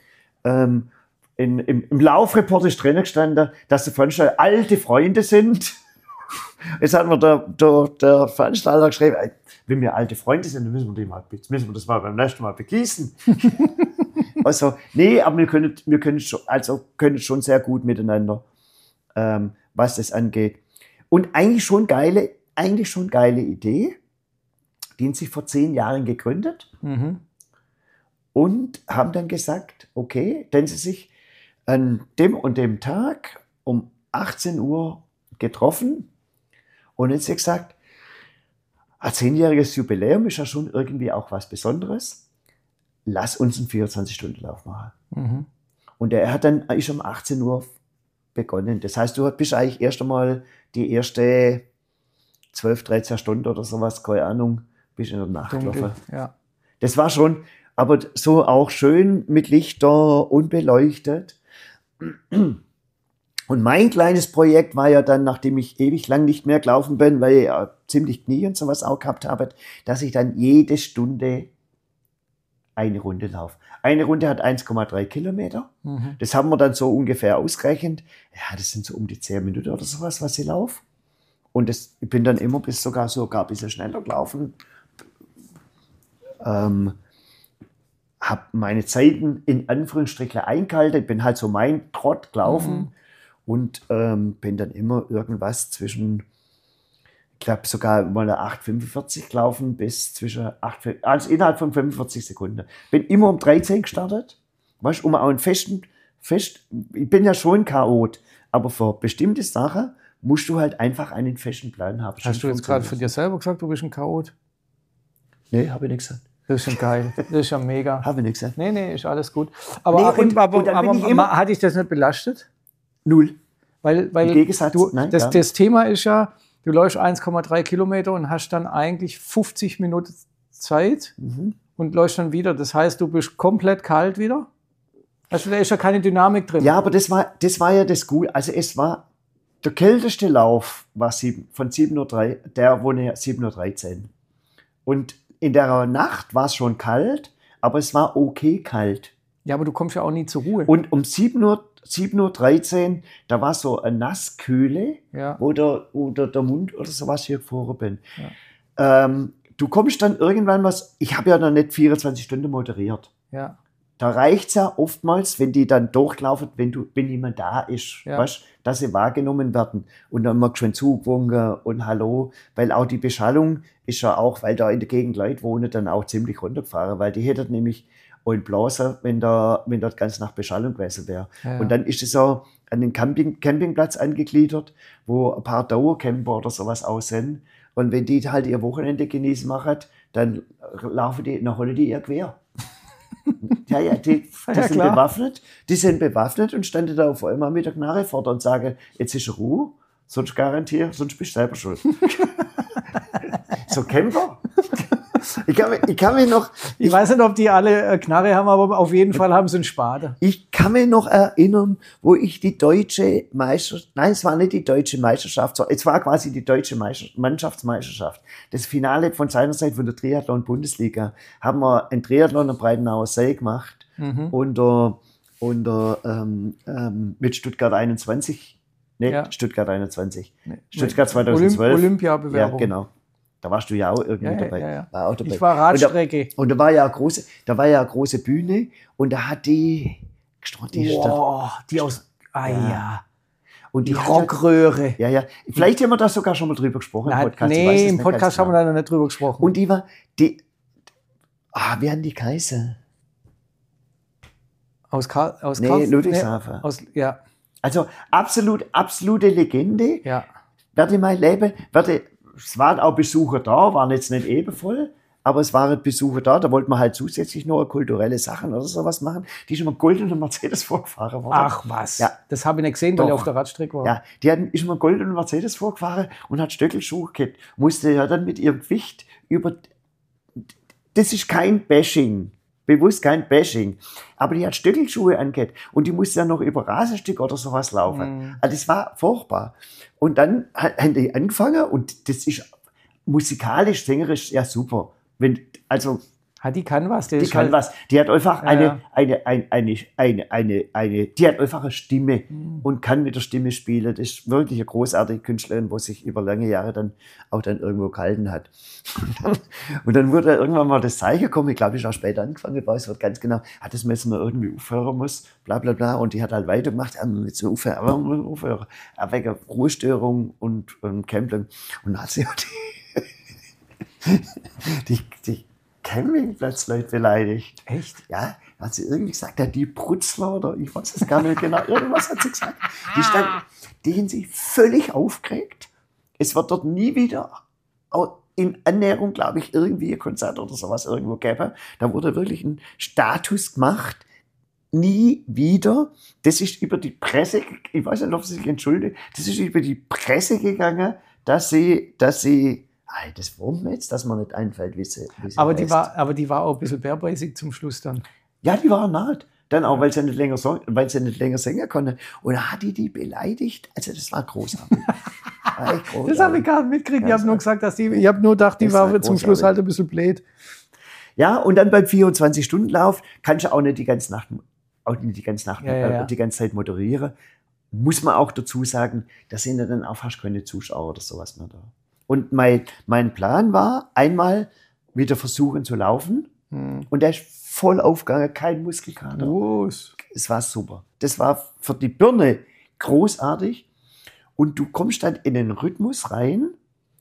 Ähm, in, im, Im Laufreport ist drin gestanden, dass die Veranstalter alte Freunde sind. Jetzt hat mir der, der, der Veranstalter geschrieben, wenn wir alte Freunde sind, dann müssen wir, die mal, müssen wir das mal beim nächsten Mal begießen. Also, nee, aber wir können, wir können, schon, also können schon sehr gut miteinander. ähm, was das angeht. Und eigentlich schon geile, eigentlich schon geile Idee. Die haben sich vor zehn Jahren gegründet Mhm. und haben dann gesagt, okay, denn sie sich an dem und dem Tag um achtzehn Uhr getroffen und jetzt gesagt, ein zehnjähriges Jubiläum ist ja schon irgendwie auch was Besonderes. Lass uns einen vierundzwanzig-Stunden-Lauf machen. Mhm. Und er hat dann ist um achtzehn Uhr begonnen. Das heißt, du bist eigentlich erst einmal die erste zwölf, dreizehn Stunden oder sowas, keine Ahnung, bist in der Nacht Dunkel, gelaufen. ja. Das war schon, aber so auch schön mit Lichter und beleuchtet. Und mein kleines Projekt war ja dann, nachdem ich ewig lang nicht mehr gelaufen bin, weil ich ja ziemlich Knie und sowas auch gehabt habe, dass ich dann jede Stunde eine Runde laufe. Eine Runde hat eins Komma drei Kilometer. Mhm. Das haben wir dann so ungefähr ausgerechnet. Ja, das sind so um die zehn Minuten oder sowas, was ich laufe. Und das, ich bin dann immer bis sogar sogar ein bisschen schneller gelaufen. Ähm, habe meine Zeiten in Anführungsstrichen eingehalten. Ich bin halt so mein Trott gelaufen. Mhm. Und ähm, bin dann immer irgendwas zwischen, ich glaube sogar mal acht fünfundvierzig gelaufen bis zwischen acht, also innerhalb von fünfundvierzig Sekunden. Bin immer um dreizehn gestartet, weißt, um auch einen festen, fest, ich bin ja schon Chaot, aber für bestimmte Sachen musst du halt einfach einen festen Plan haben. Hast du jetzt gerade von dir selber gesagt, du bist ein Chaot? Nee, habe ich nicht gesagt. Das ist schon geil. Das ist ja mega. Habe ich nicht gesagt. Nee, nee, ist alles gut. Aber, Nee, Achim, und- aber, und dann bin aber ich immer- hat dich das nicht belastet? Null. Weil, weil Im Gegensatz, du, nein, das, ja. das Thema ist ja, du läufst eins Komma drei Kilometer und hast dann eigentlich fünfzig Minuten Zeit Mhm. und läufst dann wieder. Das heißt, du bist komplett kalt wieder. Also da ist ja keine Dynamik drin. Ja, aber das war, das war ja das Gute. Also es war der kälteste Lauf war sieben, von sieben Uhr drei, der wurde sieben Uhr dreizehn. Und in der Nacht war es schon kalt, aber es war okay kalt. Ja, aber du kommst ja auch nie zur Ruhe. Und um sieben Uhr dreizehn, da war so eine Nasskühle, Ja. wo, der, wo der, der Mund oder sowas hier gefahren bin. Ähm, du kommst dann irgendwann was, ich habe ja noch nicht vierundzwanzig Stunden moderiert. Ja. Da reicht's ja oftmals, wenn die dann durchlaufen, wenn du, wenn jemand da ist, Ja. weißt, dass sie wahrgenommen werden. Und dann mag schon zugewunken und Hallo, weil auch die Beschallung ist ja auch, weil da in der Gegend Leute wohnen, dann auch ziemlich runtergefahren, weil die hätten nämlich einen Blaser, wenn da, wenn dort ganz nach Beschallung gewesen wäre. Ja. Und dann ist es so an den Camping, Campingplatz angegliedert, wo ein paar Dauercamper oder sowas aussehen. Und wenn die halt ihr Wochenende genießen machen, dann laufen die, dann holen die ihr Quer. Ja, ja, die, die Ja, sind klar. bewaffnet, die sind bewaffnet und standen da auf einmal mit der Knarre vor und sagen, jetzt ist Ruhe, sonst garantiere, sonst bist du selber schuld. So Kämpfer. Ich kann, mich, ich kann mich noch, Ich weiß nicht, ob die alle äh, Knarre haben, aber auf jeden Fall haben sie einen Spade. ich kann mich noch erinnern, wo ich die deutsche Meisterschaft, nein, es war nicht die deutsche Meisterschaft, sondern es war quasi die deutsche Meister, Mannschaftsmeisterschaft. Das Finale von seiner Seite von der Triathlon-Bundesliga haben wir ein Triathlon am Breitenauer See gemacht Mhm. unter, unter ähm, ähm, mit Stuttgart einundzwanzig. Nee, Ja. Stuttgart einundzwanzig. Nee. Stuttgart Olymp- zweitausendzwölf. Olympiabewerbung. Ja, genau. Da warst du ja auch irgendwie Ja, ja, dabei. ja, ja. War auch dabei. Ich war Radstrecke. Und da, und da war ja eine große, da war ja eine große Bühne und da hat die, die Stadt, Boah, die aus. Ah Ja. ja. und Die die hat Rockröhre. ja, ja, vielleicht haben wir da sogar schon mal drüber gesprochen Nein, im Podcast. ich weiß nee, es im nicht Podcast ganz haben wir genau. da noch nicht drüber gesprochen. Und die war, die, ah, wie haben die Kaiser? aus Karl, aus Nee, Karl, Ludwigshafen. Nee, aus, ja, Also absolut, absolute Legende. ja. Werde mein Leben, werde, es waren auch Besucher da, waren jetzt nicht eben voll, aber es waren Besucher da, da wollten wir halt zusätzlich noch kulturelle Sachen oder sowas machen. Die ist immer goldene Mercedes vorgefahren worden. Ach was. Ja. Das habe ich nicht gesehen, weil Doch. ich auf der Radstrecke war. Ja, die hatten, ist immer goldene Mercedes vorgefahren und hat Stöckelschuhe gehabt. Musste ja dann mit ihrem Gewicht über, das ist kein Bashing. Bewusst kein Bashing. Aber die hat Stöckelschuhe angehabt und die musste dann noch über Rasenstück oder sowas laufen. Mhm. Also das war furchtbar. Und dann hat- haben die angefangen und das ist musikalisch, sängerisch ja super. Wenn, also Hat die kann was? Die kann halt, was. Die hat einfach ja, eine, ja. eine, eine, eine, eine, eine, eine, die hat einfach eine Stimme Mhm. und kann mit der Stimme spielen. Das ist wirklich eine großartige Künstlerin, wo sich über lange Jahre dann auch dann irgendwo gehalten hat. Und dann wurde irgendwann mal das Zeichen gekommen, ich glaube, ich habe später angefangen, weiß wird ganz genau, hat das Messer noch irgendwie aufhören muss, bla bla bla. Und die hat halt weitergemacht, ja, jetzt aufhören, aufhören, wegen Ruhestörung und, und Camping. Und dann hat sie auch die, die, die Campingplatzleute beleidigt. Echt? Ja, hat sie irgendwie gesagt, ja, die Brutzler oder ich weiß es gar nicht genau, irgendwas hat sie gesagt. Die, stand, die haben sich völlig aufgeregt. Es wird dort nie wieder in Annäherung, glaube ich, irgendwie ein Konzert oder sowas irgendwo gäbe. Da wurde wirklich ein Status gemacht. Nie wieder. Das ist über die Presse, ich weiß nicht, ob sie sich entschuldigt, das ist über die Presse gegangen, dass sie, dass sie, ey, das wurmt mir jetzt, dass man nicht einfällt, wie sie, wie sie aber, die heißt. war, aber die war auch ein bisschen bärbeißig zum Schluss dann. Ja, die war naht. Dann auch, weil sie nicht länger, so, weil sie nicht länger singen konnte. Und da hat die die beleidigt. Also das war großartig. War echt großartig. Das habe ich gar nicht mitgekriegt. Ich Ja, habe nur gesagt, dass die, ich habe nur gedacht, die das war war zum großartig. Schluss halt ein bisschen blöd. Ja, und dann beim vierundzwanzig-Stunden-Lauf kannst du auch nicht die ganze Nacht, auch nicht die ganze Nacht, Ja, ja, ja. äh, die ganze Zeit moderieren. Muss man auch dazu sagen, da sind ja dann auch fast keine Zuschauer oder sowas mehr da. Und mein, mein Plan war, einmal wieder versuchen zu laufen. Hm. Und der ist voll aufgegangen, kein Muskelkater. Was? Es war super. Das war für die Birne großartig. Und du kommst dann in den Rhythmus rein.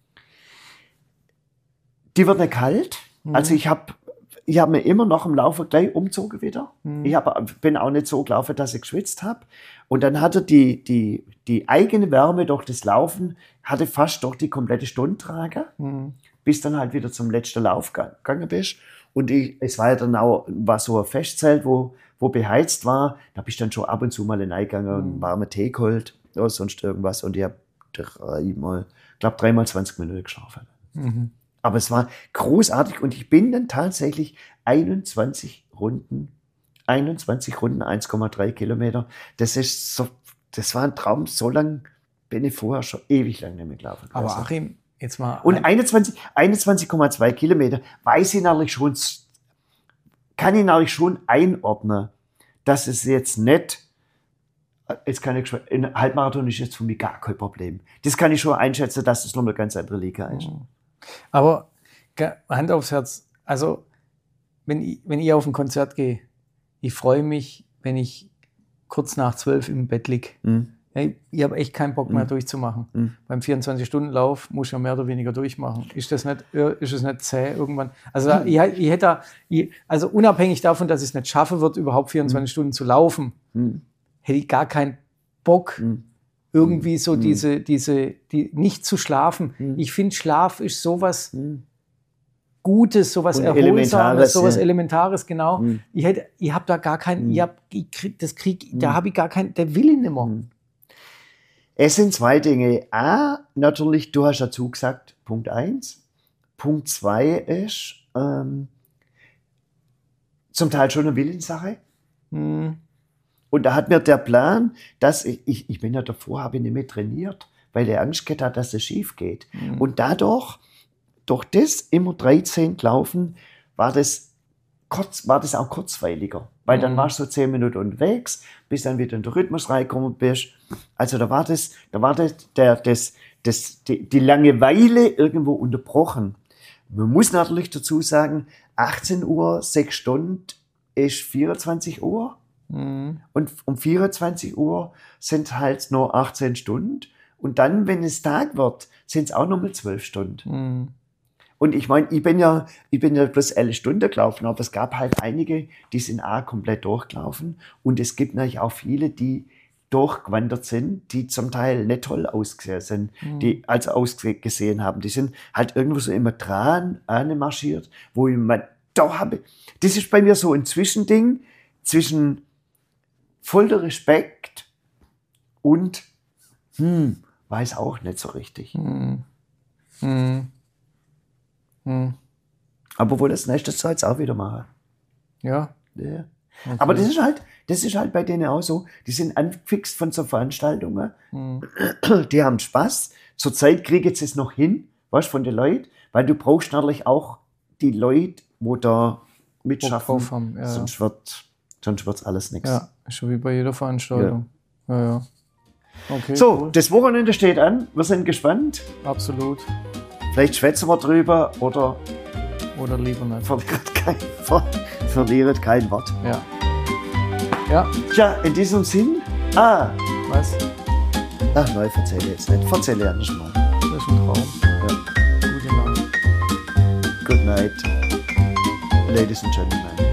Die wird nicht kalt. Mhm. Also ich habe ich hab mir immer noch im Laufe gleich umgezogen wieder. Mhm. Ich hab, bin auch nicht so gelaufen, dass ich geschwitzt habe. Und dann hatte die, die, die eigene Wärme durch das Laufen, hatte fast durch die komplette Stunde tragen, Mhm. bis dann halt wieder zum letzten Lauf gegangen bist. Und ich, es war ja dann auch war so ein Festzelt, wo, wo beheizt war. Da bin ich dann schon ab und zu mal hineingegangen und Mhm. warme Tee geholt oder sonst irgendwas. Und ich habe dreimal, ich glaube dreimal zwanzig Minuten geschlafen. Mhm. Aber es war großartig und ich bin dann tatsächlich einundzwanzig Runden, einundzwanzig Runden, eins Komma drei Kilometer. Das ist so, das war ein Traum. So lang bin ich vorher schon ewig lang nicht mehr gelaufen. Aber Also. Achim, jetzt mal. Und einundzwanzig, einundzwanzig Komma zwei Kilometer weiß ich natürlich schon, kann ich natürlich schon einordnen, dass es jetzt nicht, jetzt kann ich, ein Halbmarathon ist jetzt für mich gar kein Problem. Das kann ich schon einschätzen, dass das noch eine ganz andere Liga ist. Aber ge- Hand aufs Herz, also wenn ich, wenn ich auf ein Konzert gehe, ich freue mich, wenn ich kurz nach zwölf im Bett liege. Mhm. Ja, ich ich habe echt keinen Bock mehr Mhm. durchzumachen. Mhm. Beim vierundzwanzig-Stunden-Lauf muss ich ja mehr oder weniger durchmachen. Ist das nicht, äh, ist es nicht zäh irgendwann? Also Mhm. ich, ich hätte, da- ich, also unabhängig davon, dass ich es nicht schaffen wird, überhaupt vierundzwanzig Stunden zu laufen, Mhm. hätte ich gar keinen Bock, Mhm. irgendwie so Mhm. diese, diese, die, nicht zu schlafen. Mhm. Ich finde, Schlaf ist sowas Mhm. Gutes, sowas Und Erholsames, Elementares, sowas ja. Elementares, genau. Mhm. Ich hätte, ich habe da gar keinen, Mhm. ich hab, ich krieg, das Krieg, da Mhm. habe ich gar keinen, der will ich nicht mehr. Mhm. Es sind zwei Dinge. A, natürlich, du hast dazu gesagt, Punkt eins. Punkt zwei ist ähm, zum Teil schon eine Willenssache. Mhm. Und da hat mir der Plan, dass ich, ich, ich bin ja davor, habe ich nicht mehr trainiert, weil er Angst gehabt hat, dass es schief geht. Mhm. Und dadurch, durch das immer dreizehn laufen, war das, kurz, war das auch kurzweiliger. Weil dann Mhm. warst du so zehn Minuten unterwegs, bis dann wieder in den Rhythmus reingekommen bist. Also da war das, da war das, der, das, das, die, die Langeweile irgendwo unterbrochen. Man muss natürlich dazu sagen, achtzehn Uhr, sechs Stunden ist vierundzwanzig Uhr. Mhm. Und um vierundzwanzig Uhr sind halt nur achtzehn Stunden. Und dann, wenn es Tag wird, sind es auch nochmal zwölf Stunden. Mhm. Und ich meine, ich bin ja, ich bin ja bloß eine Stunde gelaufen, aber es gab halt einige, die sind auch komplett durchgelaufen. Und es gibt natürlich auch viele, die durchgewandert sind, die zum Teil nicht toll ausgesehen sind, Mhm. die also ausgesehen haben. Die sind halt irgendwo so immer dran anmarschiert, wo ich man da habe. Das ist bei mir so ein Zwischending zwischen voller Respekt und hm, weiß auch nicht so richtig. Mhm. Mhm. Mhm. Aber wohl das nächste soll es auch wieder machen. Ja. Ja. Okay. Aber das ist halt, das ist halt bei denen auch so. Die sind angefixt von so Veranstaltungen. Mhm. Die haben Spaß. Zurzeit kriegen sie es noch hin, weißt, von den Leuten, weil du brauchst natürlich auch die Leute, wo da mitschaffen. Bock drauf haben. Ja, sonst wird sonst wird's alles nichts. Ja, schon wie bei jeder Veranstaltung. Ja, ja. ja. Okay, so, cool. Das Wochenende steht an. Wir sind gespannt. Absolut. Vielleicht schwätzen wir drüber oder Oder lieber nicht. verliert kein, ver, verliert kein Wort. Ja. Ja. Tja, in diesem Sinn. Ah, Was? ach neu, erzähle jetzt nicht. Erzähle anders mal. Das ist ein Traum. Ja. Gute Nacht. Good night, ladies and gentlemen.